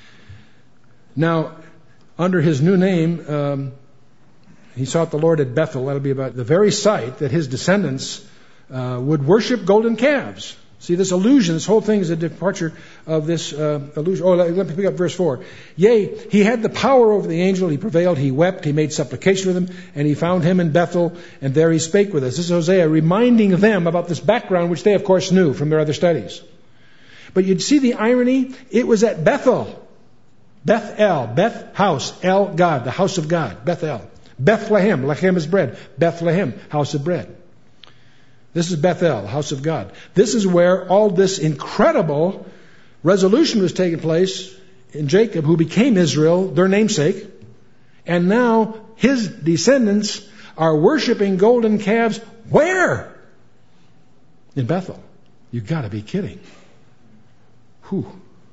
S1: now, under his new name, um, he sought the Lord at Bethel. That'll be about the very site that his descendants uh, would worship golden calves. See, this illusion, this whole thing is a departure of this uh, illusion. Oh, let, let me pick up verse four. Yea, he had the power over the angel. He prevailed. He wept. He made supplication with him. And he found him in Bethel. And there he spake with us. This is Hosea reminding them about this background, which they, of course, knew from their other studies. But you'd see the irony. It was at Bethel. Beth-El. Beth, house. El, God. The house of God. Beth-El. Bethlehem. Lechem is bread. Bethlehem. House of bread. This is Bethel, house of God. This is where all this incredible resolution was taking place in Jacob, who became Israel, their namesake. And now his descendants are worshiping golden calves. Where? In Bethel. You've got to be kidding. Whew.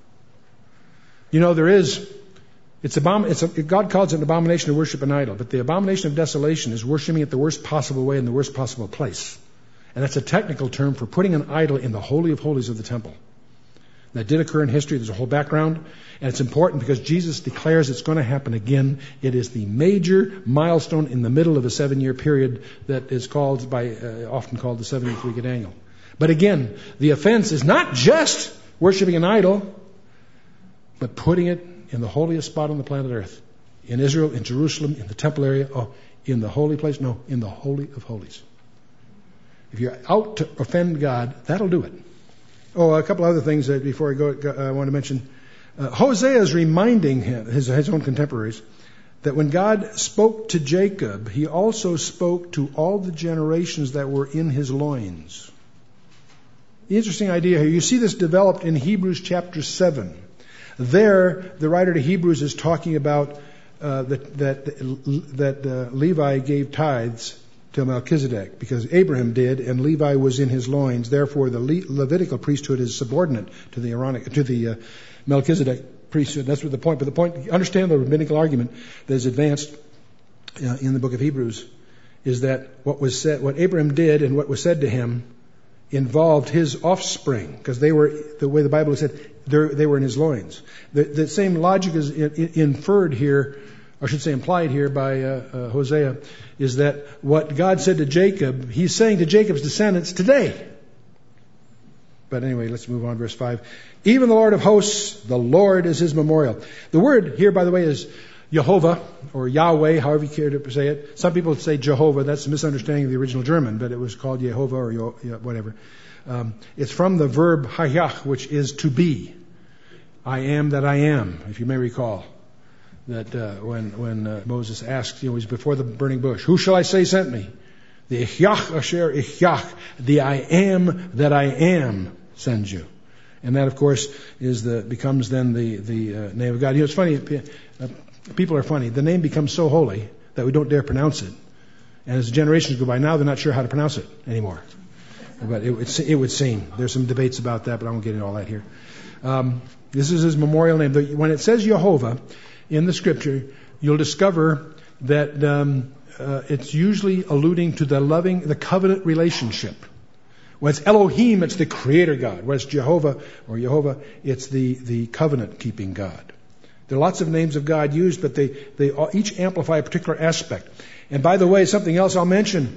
S1: You know, there is, it's, abom- it's a, God calls it an abomination to worship an idol, but the abomination of desolation is worshiping it the worst possible way in the worst possible place. And that's a technical term for putting an idol in the Holy of Holies of the temple. That did occur in history. There's a whole background. And it's important because Jesus declares it's going to happen again. It is the major milestone in the middle of a seven-year period that is called by, uh, often called the seventieth week at Daniel. But again, the offense is not just worshiping an idol, but putting it in the holiest spot on the planet Earth. In Israel, in Jerusalem, in the temple area, oh, in the holy place? No, in the Holy of Holies. If you're out to offend God, that'll do it. Oh, a couple other things that before I go, I want to mention. Uh, Hosea is reminding him, his, his own contemporaries, that when God spoke to Jacob, he also spoke to all the generations that were in his loins. The interesting idea here, you see this developed in Hebrews chapter seven. There, the writer to Hebrews is talking about uh, that, that, that uh, Levi gave tithes to Melchizedek, because Abraham did, and Levi was in his loins. Therefore, the Le- Levitical priesthood is subordinate to the Aaronic, to the uh, Melchizedek priesthood. That's what the point. But the point, understand the rabbinical argument that is advanced uh, in the book of Hebrews, is that what was said, what Abraham did, and what was said to him, involved his offspring, because they were, the way the Bible said, they were in his loins. The, the same logic is in, in, inferred here, or I should say implied here by uh, uh, Hosea, is that what God said to Jacob, he's saying to Jacob's descendants today. But anyway, let's move on, verse five. Even the Lord of hosts, the Lord is his memorial. The word here, by the way, is Jehovah, or Yahweh, however you care to say it. Some people say Jehovah. That's a misunderstanding of the original German, but it was called Jehovah or Yo, whatever. Um, it's from the verb hayach, which is to be. I am that I am, if you may recall. That uh, when when uh, Moses asked, you know, he's before the burning bush, who shall I say sent me? The Ichyach Asher Ichyach, the I am that I am sends you. And that, of course, is the becomes then the the uh, name of God. You know, it's funny. Uh, people are funny. The name becomes so holy that we don't dare pronounce it. And as generations go by, now they're not sure how to pronounce it anymore. But it would it would seem there's some debates about that, but I won't get into all that here. Um, this is his memorial name. When it says Jehovah in the scripture, you'll discover that um, uh, it's usually alluding to the loving, the covenant relationship. When it's Elohim, it's the creator God. When it's Jehovah or Jehovah, it's the, the covenant-keeping God. There are lots of names of God used, but they, they all, each amplify a particular aspect. And by the way, something else I'll mention.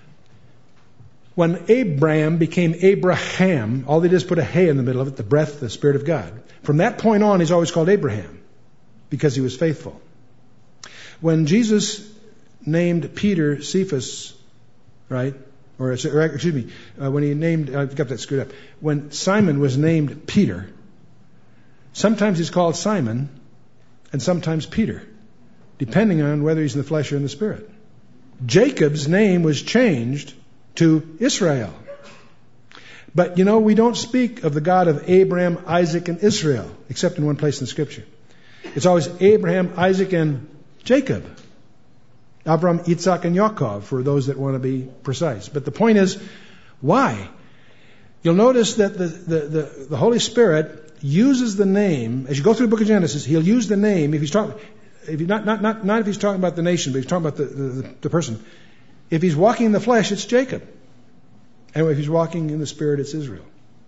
S1: When Abraham became Abraham, all they did is put a hay in the middle of it, the breath, the Spirit of God. From that point on, he's always called Abraham, because he was faithful. When Jesus named Peter Cephas, right? Or, or excuse me, uh, when he named, I've got that screwed up. When Simon was named Peter, sometimes he's called Simon and sometimes Peter, depending on whether he's in the flesh or in the spirit. Jacob's name was changed to Israel. But, you know, we don't speak of the God of Abraham, Isaac, and Israel, except in one place in Scripture. It's always Abraham, Isaac, and Jacob. Abraham, Isaac, and Yaakov, for those that want to be precise. But the point is, why? You'll notice that the, the, the, the Holy Spirit uses the name, as you go through the book of Genesis, he'll use the name, if he's talking, if he, not, not, not, not if he's talking about the nation, but he's talking about the, the, the person. If he's walking in the flesh, it's Jacob. And if he's walking in the spirit, it's Israel.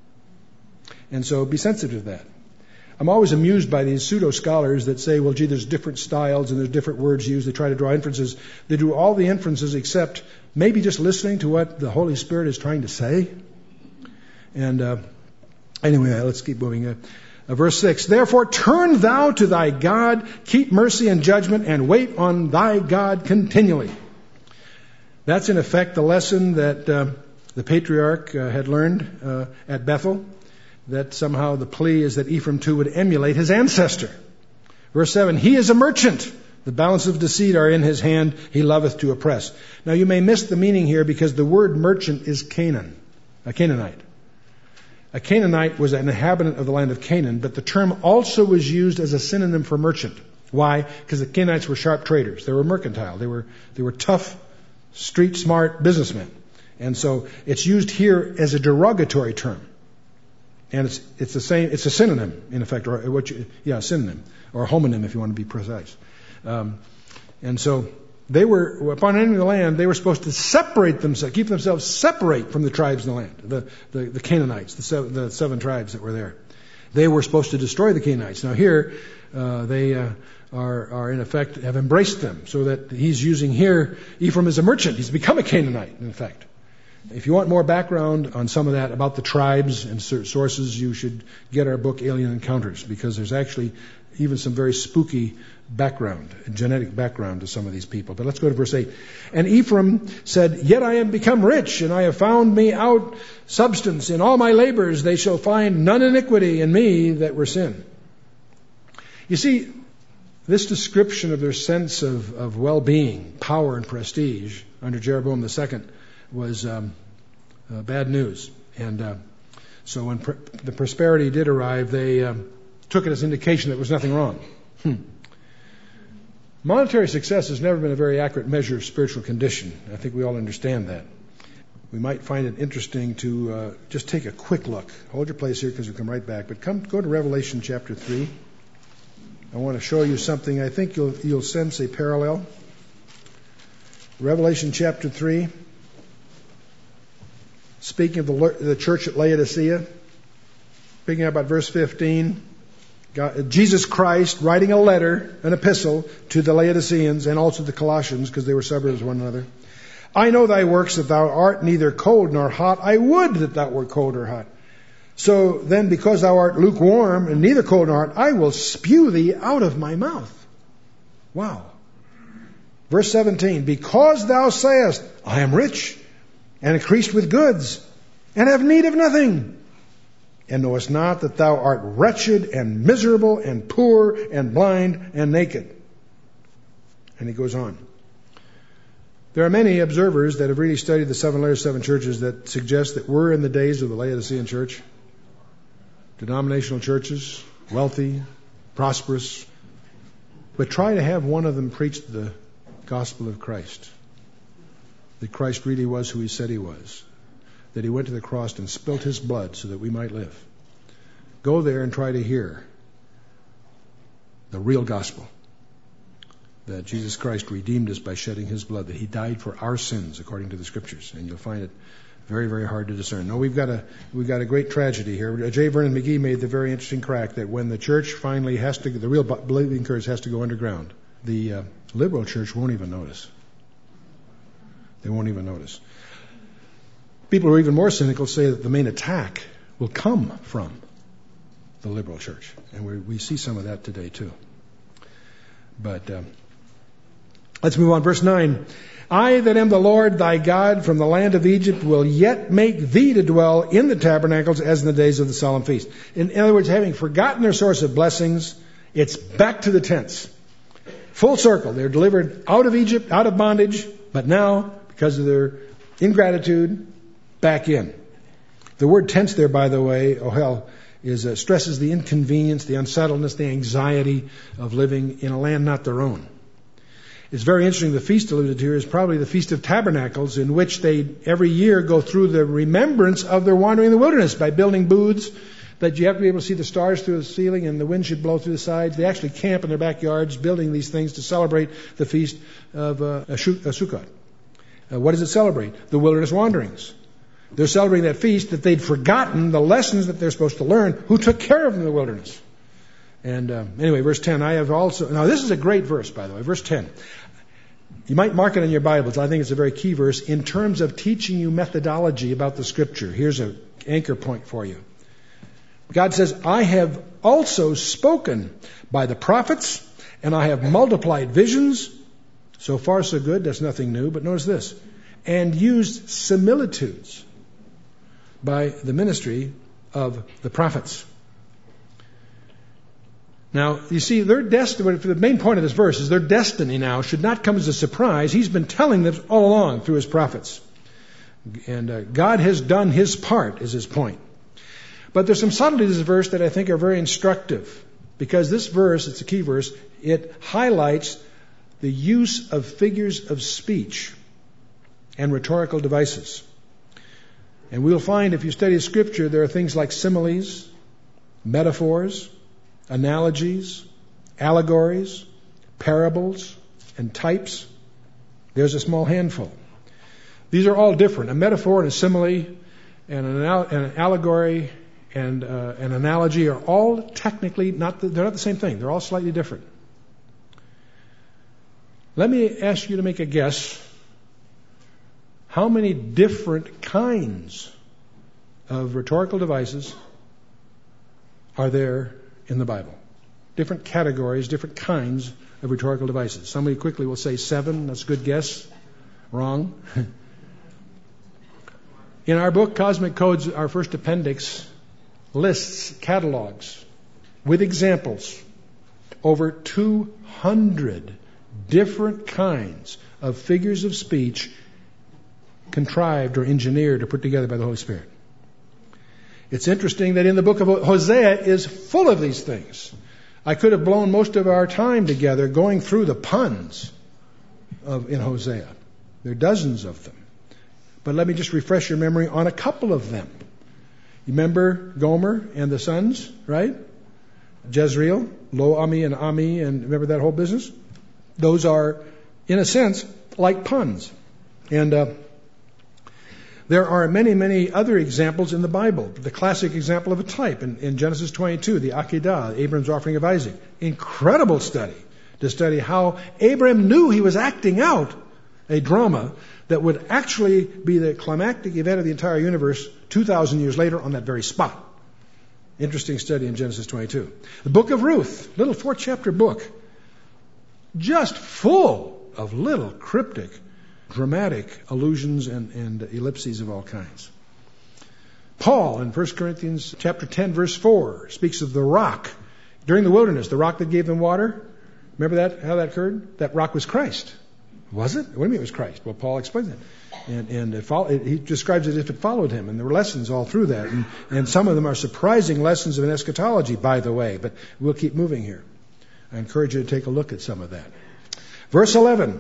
S1: And so be sensitive to that. I'm always amused by these pseudo-scholars that say, well, gee, there's different styles and there's different words used. They try to draw inferences. They do all the inferences except maybe just listening to what the Holy Spirit is trying to say. And uh, anyway, let's keep moving. Uh, uh, verse six, therefore turn thou to thy God, keep mercy and judgment, and wait on thy God continually. That's in effect the lesson that uh, the patriarch uh, had learned uh, at Bethel, that somehow the plea is that Ephraim too would emulate his ancestor. Verse seven, he is a merchant. The balance of deceit are in his hand. He loveth to oppress. Now you may miss the meaning here because the word merchant is Canaan, a Canaanite. A Canaanite was an inhabitant of the land of Canaan, but the term also was used as a synonym for merchant. Why? Because the Canaanites were sharp traders. They were mercantile. They were, they were tough, street smart businessmen. And so it's used here as a derogatory term. And it's it's the same. It's a synonym, in effect, or what? You, yeah, a synonym or a homonym, if you want to be precise. Um, and so they were, upon entering the land, they were supposed to separate themselves, keep themselves separate from the tribes in the land, the the, the Canaanites, the seven, the seven tribes that were there. They were supposed to destroy the Canaanites. Now here, uh, they uh, are are in effect have embraced them, so that he's using here Ephraim as a merchant. He's become a Canaanite, in effect. If you want more background on some of that about the tribes and sources, you should get our book Alien Encounters, because there's actually even some very spooky background, genetic background to some of these people. But let's go to verse eight. And Ephraim said, yet I am become rich, and I have found me out substance. In all my labors they shall find none iniquity in me that were sin. You see, this description of their sense of, of well-being, power, and prestige under Jeroboam the Second was um, uh, bad news. And uh, so when pr- the prosperity did arrive, they um, took it as indication that there was nothing wrong. Hmm. Monetary success has never been a very accurate measure of spiritual condition. I think we all understand that. We might find it interesting to uh, just take a quick look. Hold your place here because we'll come right back. But come, go to Revelation chapter three. I want to show you something. I think you'll, you'll sense a parallel. Revelation chapter three. Speaking of the, the church at Laodicea, speaking about verse fifteen, God, Jesus Christ writing a letter, an epistle to the Laodiceans and also the Colossians, because they were suburbs of one another. I know thy works, that thou art neither cold nor hot. I would that thou wert cold or hot. So then, because thou art lukewarm and neither cold nor hot, I will spew thee out of my mouth. Wow. Verse seventeen, because thou sayest, I am rich, and increased with goods, and have need of nothing, and knowest not that thou art wretched and miserable and poor and blind and naked. And he goes on. There are many observers that have really studied the seven layers, seven churches, that suggest that we're in the days of the Laodicean church. Denominational churches, wealthy, prosperous, but try to have one of them preach the gospel of Christ. That Christ really was who he said he was. That he went to the cross and spilt his blood so that we might live. Go there and try to hear the real gospel. That Jesus Christ redeemed us by shedding his blood. That he died for our sins according to the scriptures. And you'll find it very, very hard to discern. No, we've got a we've got a great tragedy here. J. Vernon McGee made the very interesting crack that when the church finally has to, the real believing church has to go underground, the uh, liberal church won't even notice. They won't even notice. People who are even more cynical say that the main attack will come from the liberal church. And we we see some of that today too. But um, Let's move on. Verse nine. I that am the Lord thy God from the land of Egypt will yet make thee to dwell in the tabernacles as in the days of the solemn feast. In, in other words, having forgotten their source of blessings, it's back to the tents. Full circle. They're delivered out of Egypt, out of bondage, but now, because of their ingratitude, back in. The word tents there, by the way, ohel, is uh, stresses the inconvenience, the unsettledness, the anxiety of living in a land not their own. It's very interesting. The feast alluded to here is probably the Feast of Tabernacles, in which they every year go through the remembrance of their wandering in the wilderness by building booths that you have to be able to see the stars through the ceiling and the wind should blow through the sides. They actually camp in their backyards building these things to celebrate the Feast of uh, Sukkot. Uh, what does it celebrate? The wilderness wanderings. They're celebrating that feast that they'd forgotten the lessons that they're supposed to learn. Who took care of them in the wilderness? And uh, anyway, verse ten, I have also... Now, this is a great verse, by the way, verse ten. You might mark it in your Bibles. I think it's a very key verse in terms of teaching you methodology about the Scripture. Here's an anchor point for you. God says, I have also spoken by the prophets, and I have multiplied visions. So far, so good. That's nothing new. But notice this. And used similitudes by the ministry of the prophets. Now, you see, their destiny, the main point of this verse is their destiny now should not come as a surprise. He's been telling them all along through his prophets. And uh, God has done his part, is his point. But there's some subtleties in this verse that I think are very instructive. Because this verse, it's a key verse, it highlights the use of figures of speech and rhetorical devices. And we'll find if you study Scripture, there are things like similes, metaphors, analogies, allegories, parables, and types. There's a small handful. These are all different. A metaphor and a simile and an, an allegory and uh, an analogy are all technically not the, they're not the same thing. They're all slightly different. Let me ask you to make a guess. How many different kinds of rhetorical devices are there in the Bible? Different categories, different kinds of rhetorical devices. Somebody quickly will say seven. That's a good guess. Wrong. In our book, Cosmic Codes, our first appendix lists catalogs with examples. Over two hundred different kinds of figures of speech contrived or engineered or put together by the Holy Spirit. It's interesting that in the book of Hosea is full of these things. I could have blown most of our time together going through the puns of in Hosea. There are dozens of them. But let me just refresh your memory on a couple of them. You remember Gomer and the sons, right? Jezreel, Lo Ami and Ami, and remember that whole business? Those are, in a sense, like puns. And uh, there are many, many other examples in the Bible. The classic example of a type in, in Genesis twenty-two, the Akedah, Abram's offering of Isaac. Incredible study to study how Abram knew he was acting out a drama that would actually be the climactic event of the entire universe two thousand years later on that very spot. Interesting study in Genesis twenty-two. The book of Ruth, little four-chapter book, just full of little cryptic, dramatic allusions and, and ellipses of all kinds. Paul in First Corinthians chapter ten, verse four, speaks of the rock during the wilderness, the rock that gave them water. Remember that, how that occurred? That rock was Christ. Was it? What do you mean it was Christ? Well, Paul explains it. And, and it follow, it, he describes it as if it followed him. And there were lessons all through that. And, and some of them are surprising lessons of an eschatology, by the way. But we'll keep moving here. I encourage you to take a look at some of that. Verse eleven.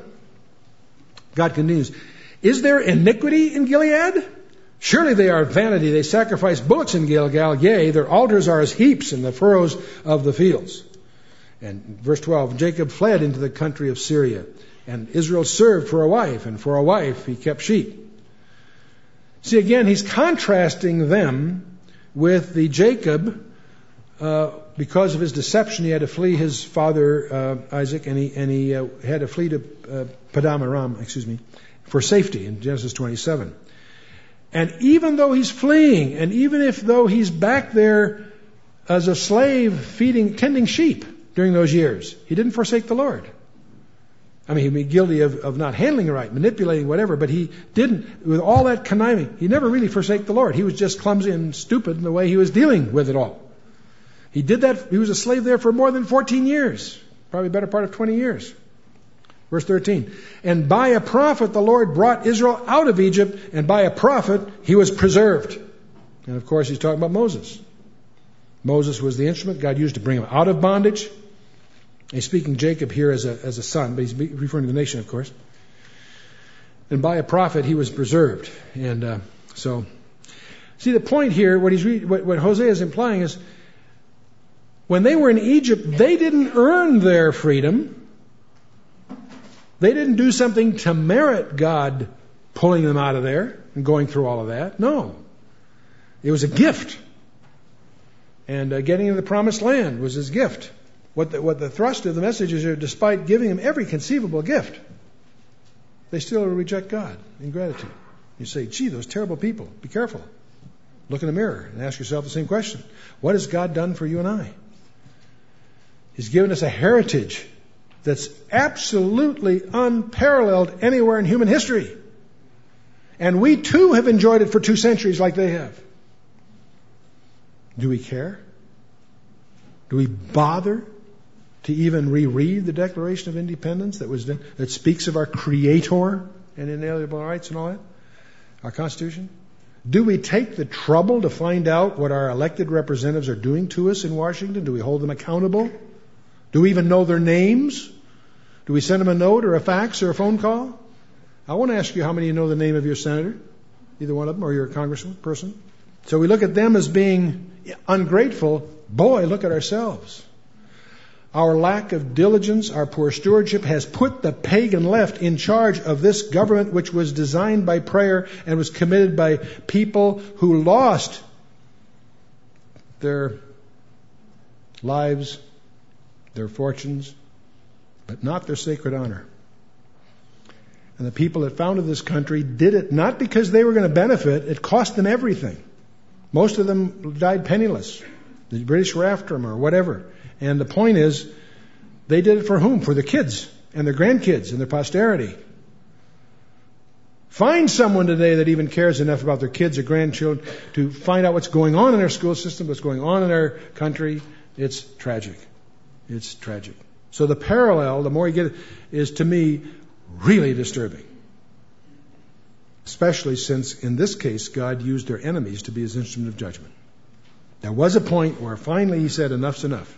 S1: God continues. Is there iniquity in Gilead? Surely they are vanity. They sacrifice bullocks in Gilgal. Yea, their altars are as heaps in the furrows of the fields. And verse twelve. Jacob fled into the country of Syria. And Israel served for a wife, and for a wife he kept sheep. See, again, he's contrasting them with the Jacob. Uh, because of his deception, he had to flee his father uh, Isaac, and he and he uh, had to flee to uh, Padam Aram, excuse me, for safety in Genesis twenty-seven. And even though he's fleeing, and even if though he's back there as a slave, feeding, tending sheep during those years, he didn't forsake the Lord. I mean, he'd be guilty of, of not handling it right, manipulating, whatever, but he didn't, with all that conniving, he never really forsake the Lord. He was just clumsy and stupid in the way he was dealing with it all. He did that, he was a slave there for more than fourteen years, probably a better part of twenty years. Verse thirteen, and by a prophet the Lord brought Israel out of Egypt, and by a prophet he was preserved. And of course he's talking about Moses. Moses was the instrument God used to bring him out of bondage. He's speaking Jacob here as a, as a son, but he's referring to the nation, of course. And by a prophet, he was preserved. And uh, so, see, the point here, what, he's re- what, what Hosea is implying is, when they were in Egypt, they didn't earn their freedom. They didn't do something to merit God pulling them out of there and going through all of that. No. It was a gift. And uh, getting into the promised land was his gift. What the, what the thrust of the message is here, despite giving him every conceivable gift, they still reject God in gratitude. You say, gee, those terrible people, be careful. Look in the mirror and ask yourself the same question. What has God done for you and I? He's given us a heritage that's absolutely unparalleled anywhere in human history. And we too have enjoyed it for two centuries like they have. Do we care? Do we bother to even reread the Declaration of Independence that was done, that speaks of our Creator and inalienable rights and all that? Our Constitution? Do we take the trouble to find out what our elected representatives are doing to us in Washington? Do we hold them accountable? Do we even know their names? Do we send them a note or a fax or a phone call? I want to ask you how many of you know the name of your senator, either one of them, or your congressman person. So we look at them as being ungrateful. Boy, look at ourselves. Our lack of diligence, our poor stewardship has put the pagan left in charge of this government, which was designed by prayer and was committed by people who lost their lives, their fortunes, but not their sacred honor. And the people that founded this country did it not because they were going to benefit. It cost them everything. Most of them died penniless. The British were after them or whatever. And the point is, they did it for whom? For their kids and their grandkids and their posterity. Find someone today that even cares enough about their kids or grandchildren to find out what's going on in our school system, what's going on in our country. It's tragic. It's tragic. So the parallel, the more you get it, is to me really disturbing. Especially since, in this case, God used their enemies to be his instrument of judgment. There was a point where finally he said, enough's enough.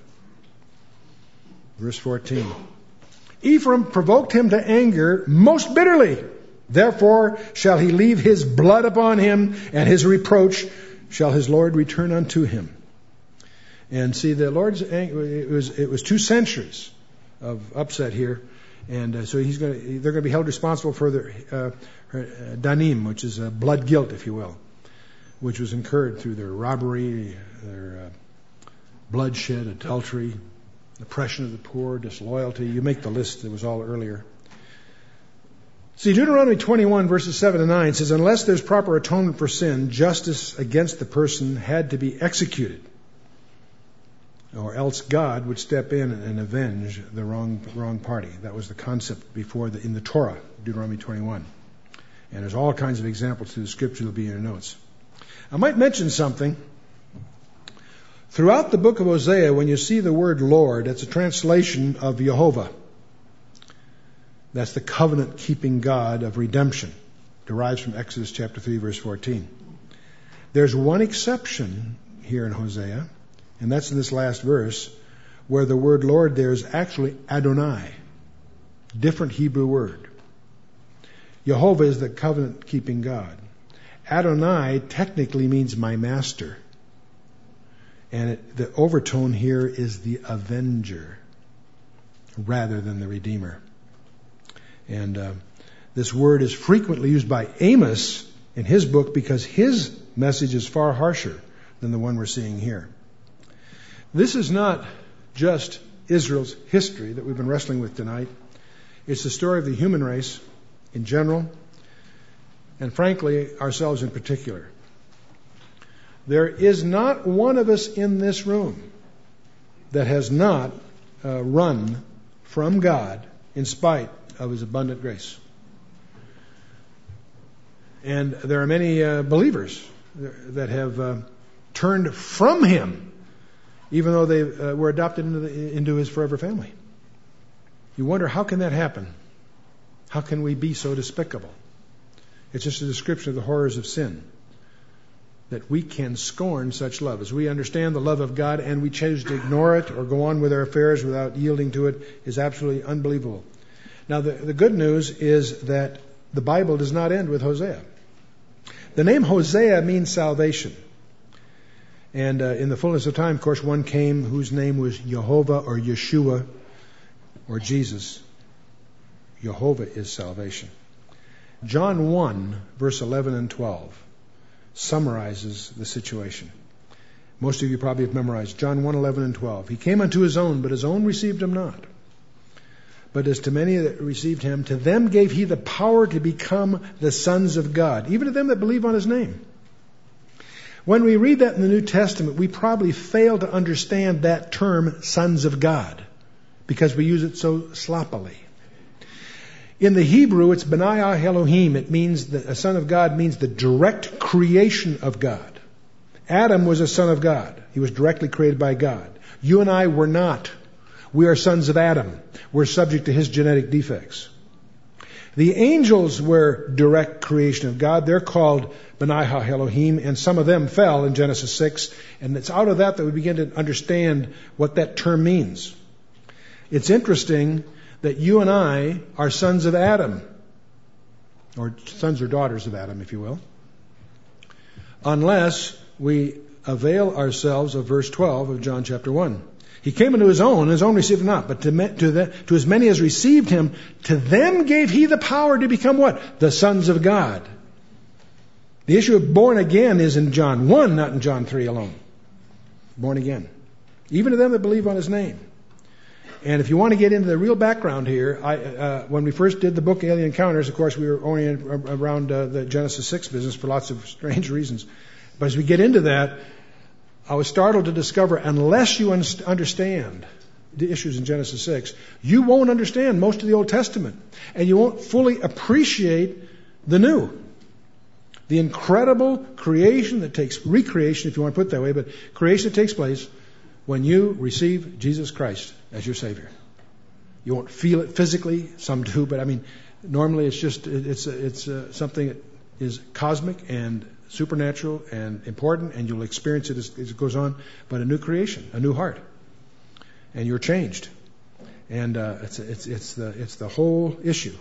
S1: Verse fourteen. Ephraim provoked him to anger most bitterly. Therefore shall he leave his blood upon him, and his reproach shall his Lord return unto him. And see, the Lord's anger, it was, it was two centuries of upset here. And uh, so he's going to, they're going to be held responsible for their uh, danim, which is uh, blood guilt, if you will, which was incurred through their robbery, their uh, bloodshed, adultery, oppression of the poor, disloyalty. You make the list. It was all earlier. See, Deuteronomy twenty-one, verses seven and nine says, unless there's proper atonement for sin, justice against the person had to be executed, or else God would step in and avenge the wrong wrong party. That was the concept before the, in the Torah, Deuteronomy twenty-one. And there's all kinds of examples through the scripture that'll be in your notes. I might mention something. Throughout the book of Hosea, when you see the word Lord, it's a translation of Jehovah. That's the covenant-keeping God of redemption. Derives from Exodus chapter three, verse fourteen. There's one exception here in Hosea, and that's in this last verse, where the word Lord there is actually Adonai. Different Hebrew word. Jehovah is the covenant-keeping God. Adonai technically means my master. And it, the overtone here is the avenger rather than the redeemer. And uh, this word is frequently used by Amos in his book because his message is far harsher than the one we're seeing here. This is not just Israel's history that we've been wrestling with tonight. It's the story of the human race in general, and frankly, ourselves in particular. There is not one of us in this room that has not uh, run from God in spite of His abundant grace. And there are many uh, believers that have uh, turned from Him, even though they uh, were adopted into, the, into His forever family. You wonder, how can that happen? How can we be so despicable? It's just a description of the horrors of sin, that we can scorn such love. As we understand the love of God and we choose to ignore it or go on with our affairs without yielding to it is absolutely unbelievable. Now, the, the good news is that the Bible does not end with Hosea. The name Hosea means salvation. And uh, in the fullness of time, of course, one came whose name was Jehovah or Yeshua or Jesus. Jehovah is salvation. John one, verse eleven and twelve summarizes the situation. Most of you probably have memorized John one, eleven and twelve. He came unto His own, but His own received Him not. But as to many that received Him, to them gave He the power to become the sons of God, even to them that believe on His name. When we read that in the New Testament, we probably fail to understand that term, sons of God, because we use it so sloppily. In the Hebrew, it's Benaiah Elohim. It means that a son of God means the direct creation of God. Adam was a son of God. He was directly created by God. You and I were not. We are sons of Adam. We're subject to his genetic defects. The angels were direct creation of God. They're called Benaiah Elohim, and some of them fell in Genesis six. And it's out of that that we begin to understand what that term means. It's interesting that you and I are sons of Adam, or sons or daughters of Adam, if you will, unless we avail ourselves of verse twelve of John chapter one. He came into His own, and His own received Him not. But to, to, the, to as many as received Him, to them gave He the power to become what? The sons of God. The issue of born again is in John one, not in John three alone. Born again. Even to them that believe on His name. And if you want to get into the real background here, I, uh, when we first did the book Alien Encounters, of course, we were oriented around uh, the Genesis six business for lots of strange reasons. But as we get into that, I was startled to discover, unless you un- understand the issues in Genesis six, you won't understand most of the Old Testament. And you won't fully appreciate the new. The incredible creation that takes, recreation, if you want to put it that way, but creation that takes place when you receive Jesus Christ as your Savior. You won't feel it physically, some do, but I mean, normally it's just, it's it's uh, something that is cosmic and supernatural and important, and you'll experience it as, as it goes on, but a new creation, a new heart. And you're changed. And uh, it's, it's, it's, the, it's the whole issue.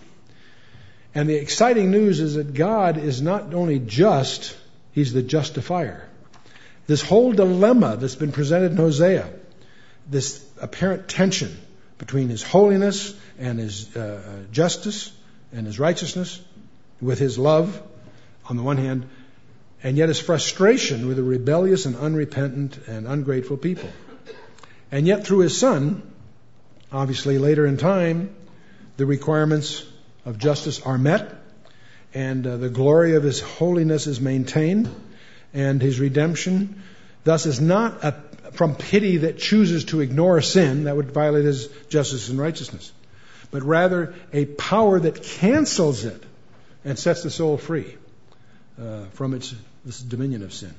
S1: And the exciting news is that God is not only just, He's the justifier. This whole dilemma that's been presented in Hosea, this apparent tension between His holiness and His uh, justice and His righteousness with His love on the one hand, and yet His frustration with a rebellious and unrepentant and ungrateful people. And yet through His Son, obviously later in time, the requirements of justice are met, and uh, the glory of His holiness is maintained, and His redemption thus is not a, from pity that chooses to ignore sin, that would violate His justice and righteousness, but rather a power that cancels it and sets the soul free uh, from its this dominion of sin.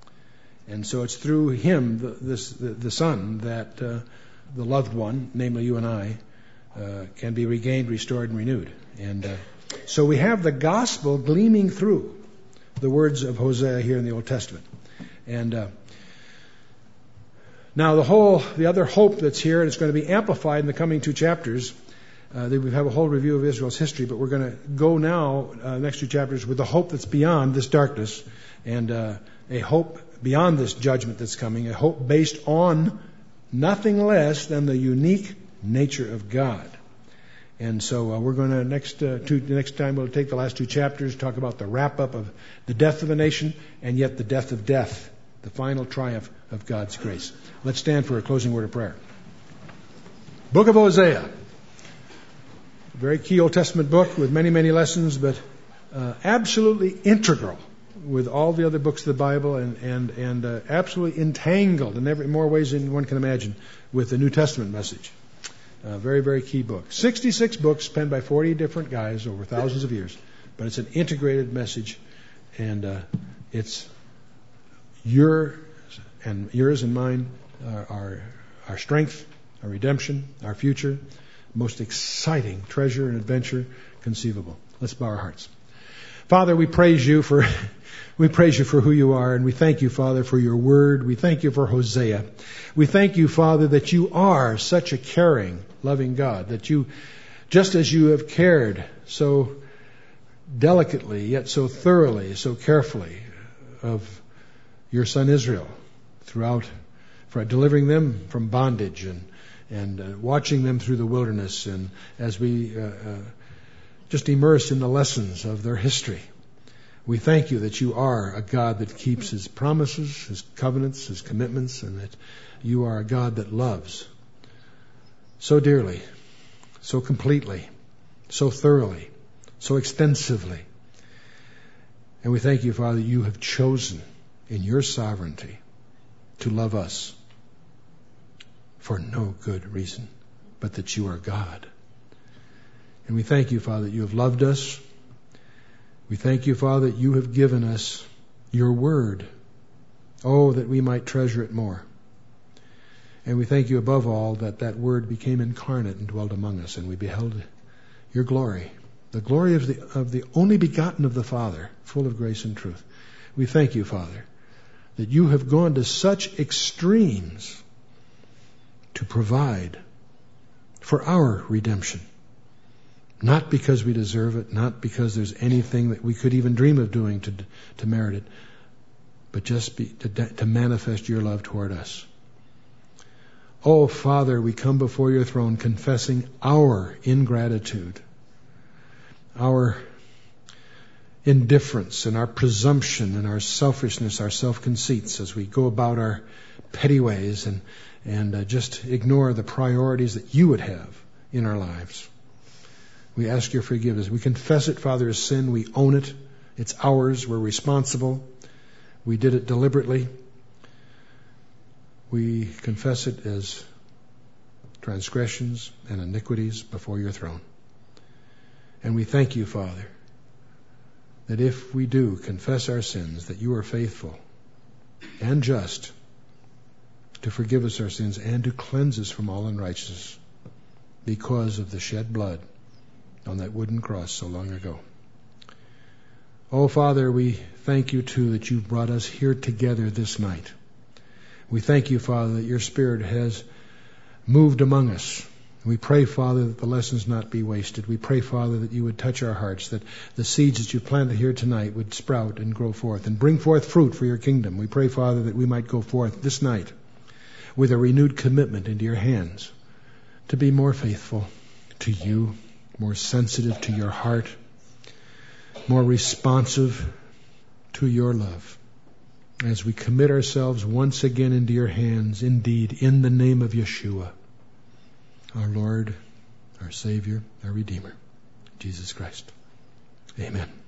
S1: And so it's through Him, the, this, the, the Son, that uh, the loved one, namely you and I, uh, can be regained, restored, and renewed. And uh, so we have the gospel gleaming through the words of Hosea here in the Old Testament. And uh, now the whole, the other hope that's here, and it's going to be amplified in the coming two chapters. Uh, we have a whole review of Israel's history, but we're going to go now, uh, next two chapters, with the hope that's beyond this darkness, and uh, a hope beyond this judgment that's coming, a hope based on nothing less than the unique nature of God. And so uh, we're going to next uh, two, the next time we'll take the last two chapters, talk about the wrap up of the death of a nation, and yet the death of death, the final triumph of God's grace. Let's stand for a closing word of prayer. Book of Hosea, a very key Old Testament book with many, many lessons, but uh, absolutely integral with all the other books of the Bible, and and and uh, absolutely entangled in every more ways than one can imagine with the New Testament message. A very, very key book. sixty-six books penned by forty different guys over thousands of years. But it's an integrated message, and uh, it's your and yours and mine, uh, our our strength, our redemption, our future, most exciting treasure and adventure conceivable. Let's bow our hearts. Father, we praise you for we praise you for who you are, and we thank you, Father, for your word. We thank you for Hosea. We thank you, Father, that you are such a caring, loving God, that you, just as you have cared so delicately, yet so thoroughly, so carefully of your son Israel throughout, for delivering them from bondage and and uh, watching them through the wilderness, and as we uh, uh, just immerse in the lessons of their history. We thank you that you are a God that keeps his promises, his covenants, his commitments, and that you are a God that loves so dearly, so completely, so thoroughly, so extensively. And we thank you, Father, you have chosen in your sovereignty to love us for no good reason, but that you are God. And we thank you, Father, that you have loved us. We thank you, Father, that you have given us your word. Oh, that we might treasure it more. And we thank you above all that that word became incarnate and dwelt among us, and we beheld your glory, the glory of the, of the only begotten of the Father, full of grace and truth. We thank you, Father, that you have gone to such extremes to provide for our redemption. Not because we deserve it, not because there's anything that we could even dream of doing to to merit it, but just be, to, to manifest your love toward us. Oh, Father, we come before your throne confessing our ingratitude, our indifference and our presumption and our selfishness, our self-conceits as we go about our petty ways and, and uh, just ignore the priorities that you would have in our lives. We ask your forgiveness. We confess it, Father, as sin. We own it. It's ours. We're responsible. We did it deliberately. We confess it as transgressions and iniquities before your throne. And we thank you, Father, that if we do confess our sins, that you are faithful and just to forgive us our sins and to cleanse us from all unrighteousness because of the shed blood on that wooden cross so long ago. Oh, Father, we thank you, too, that you've brought us here together this night. We thank you, Father, that your Spirit has moved among us. We pray, Father, that the lessons not be wasted. We pray, Father, that you would touch our hearts, that the seeds that you planted here tonight would sprout and grow forth and bring forth fruit for your kingdom. We pray, Father, that we might go forth this night with a renewed commitment into your hands to be more faithful to you, more sensitive to your heart, more responsive to your love. As we commit ourselves once again into your hands, indeed, in the name of Yeshua, our Lord, our Savior, our Redeemer, Jesus Christ. Amen.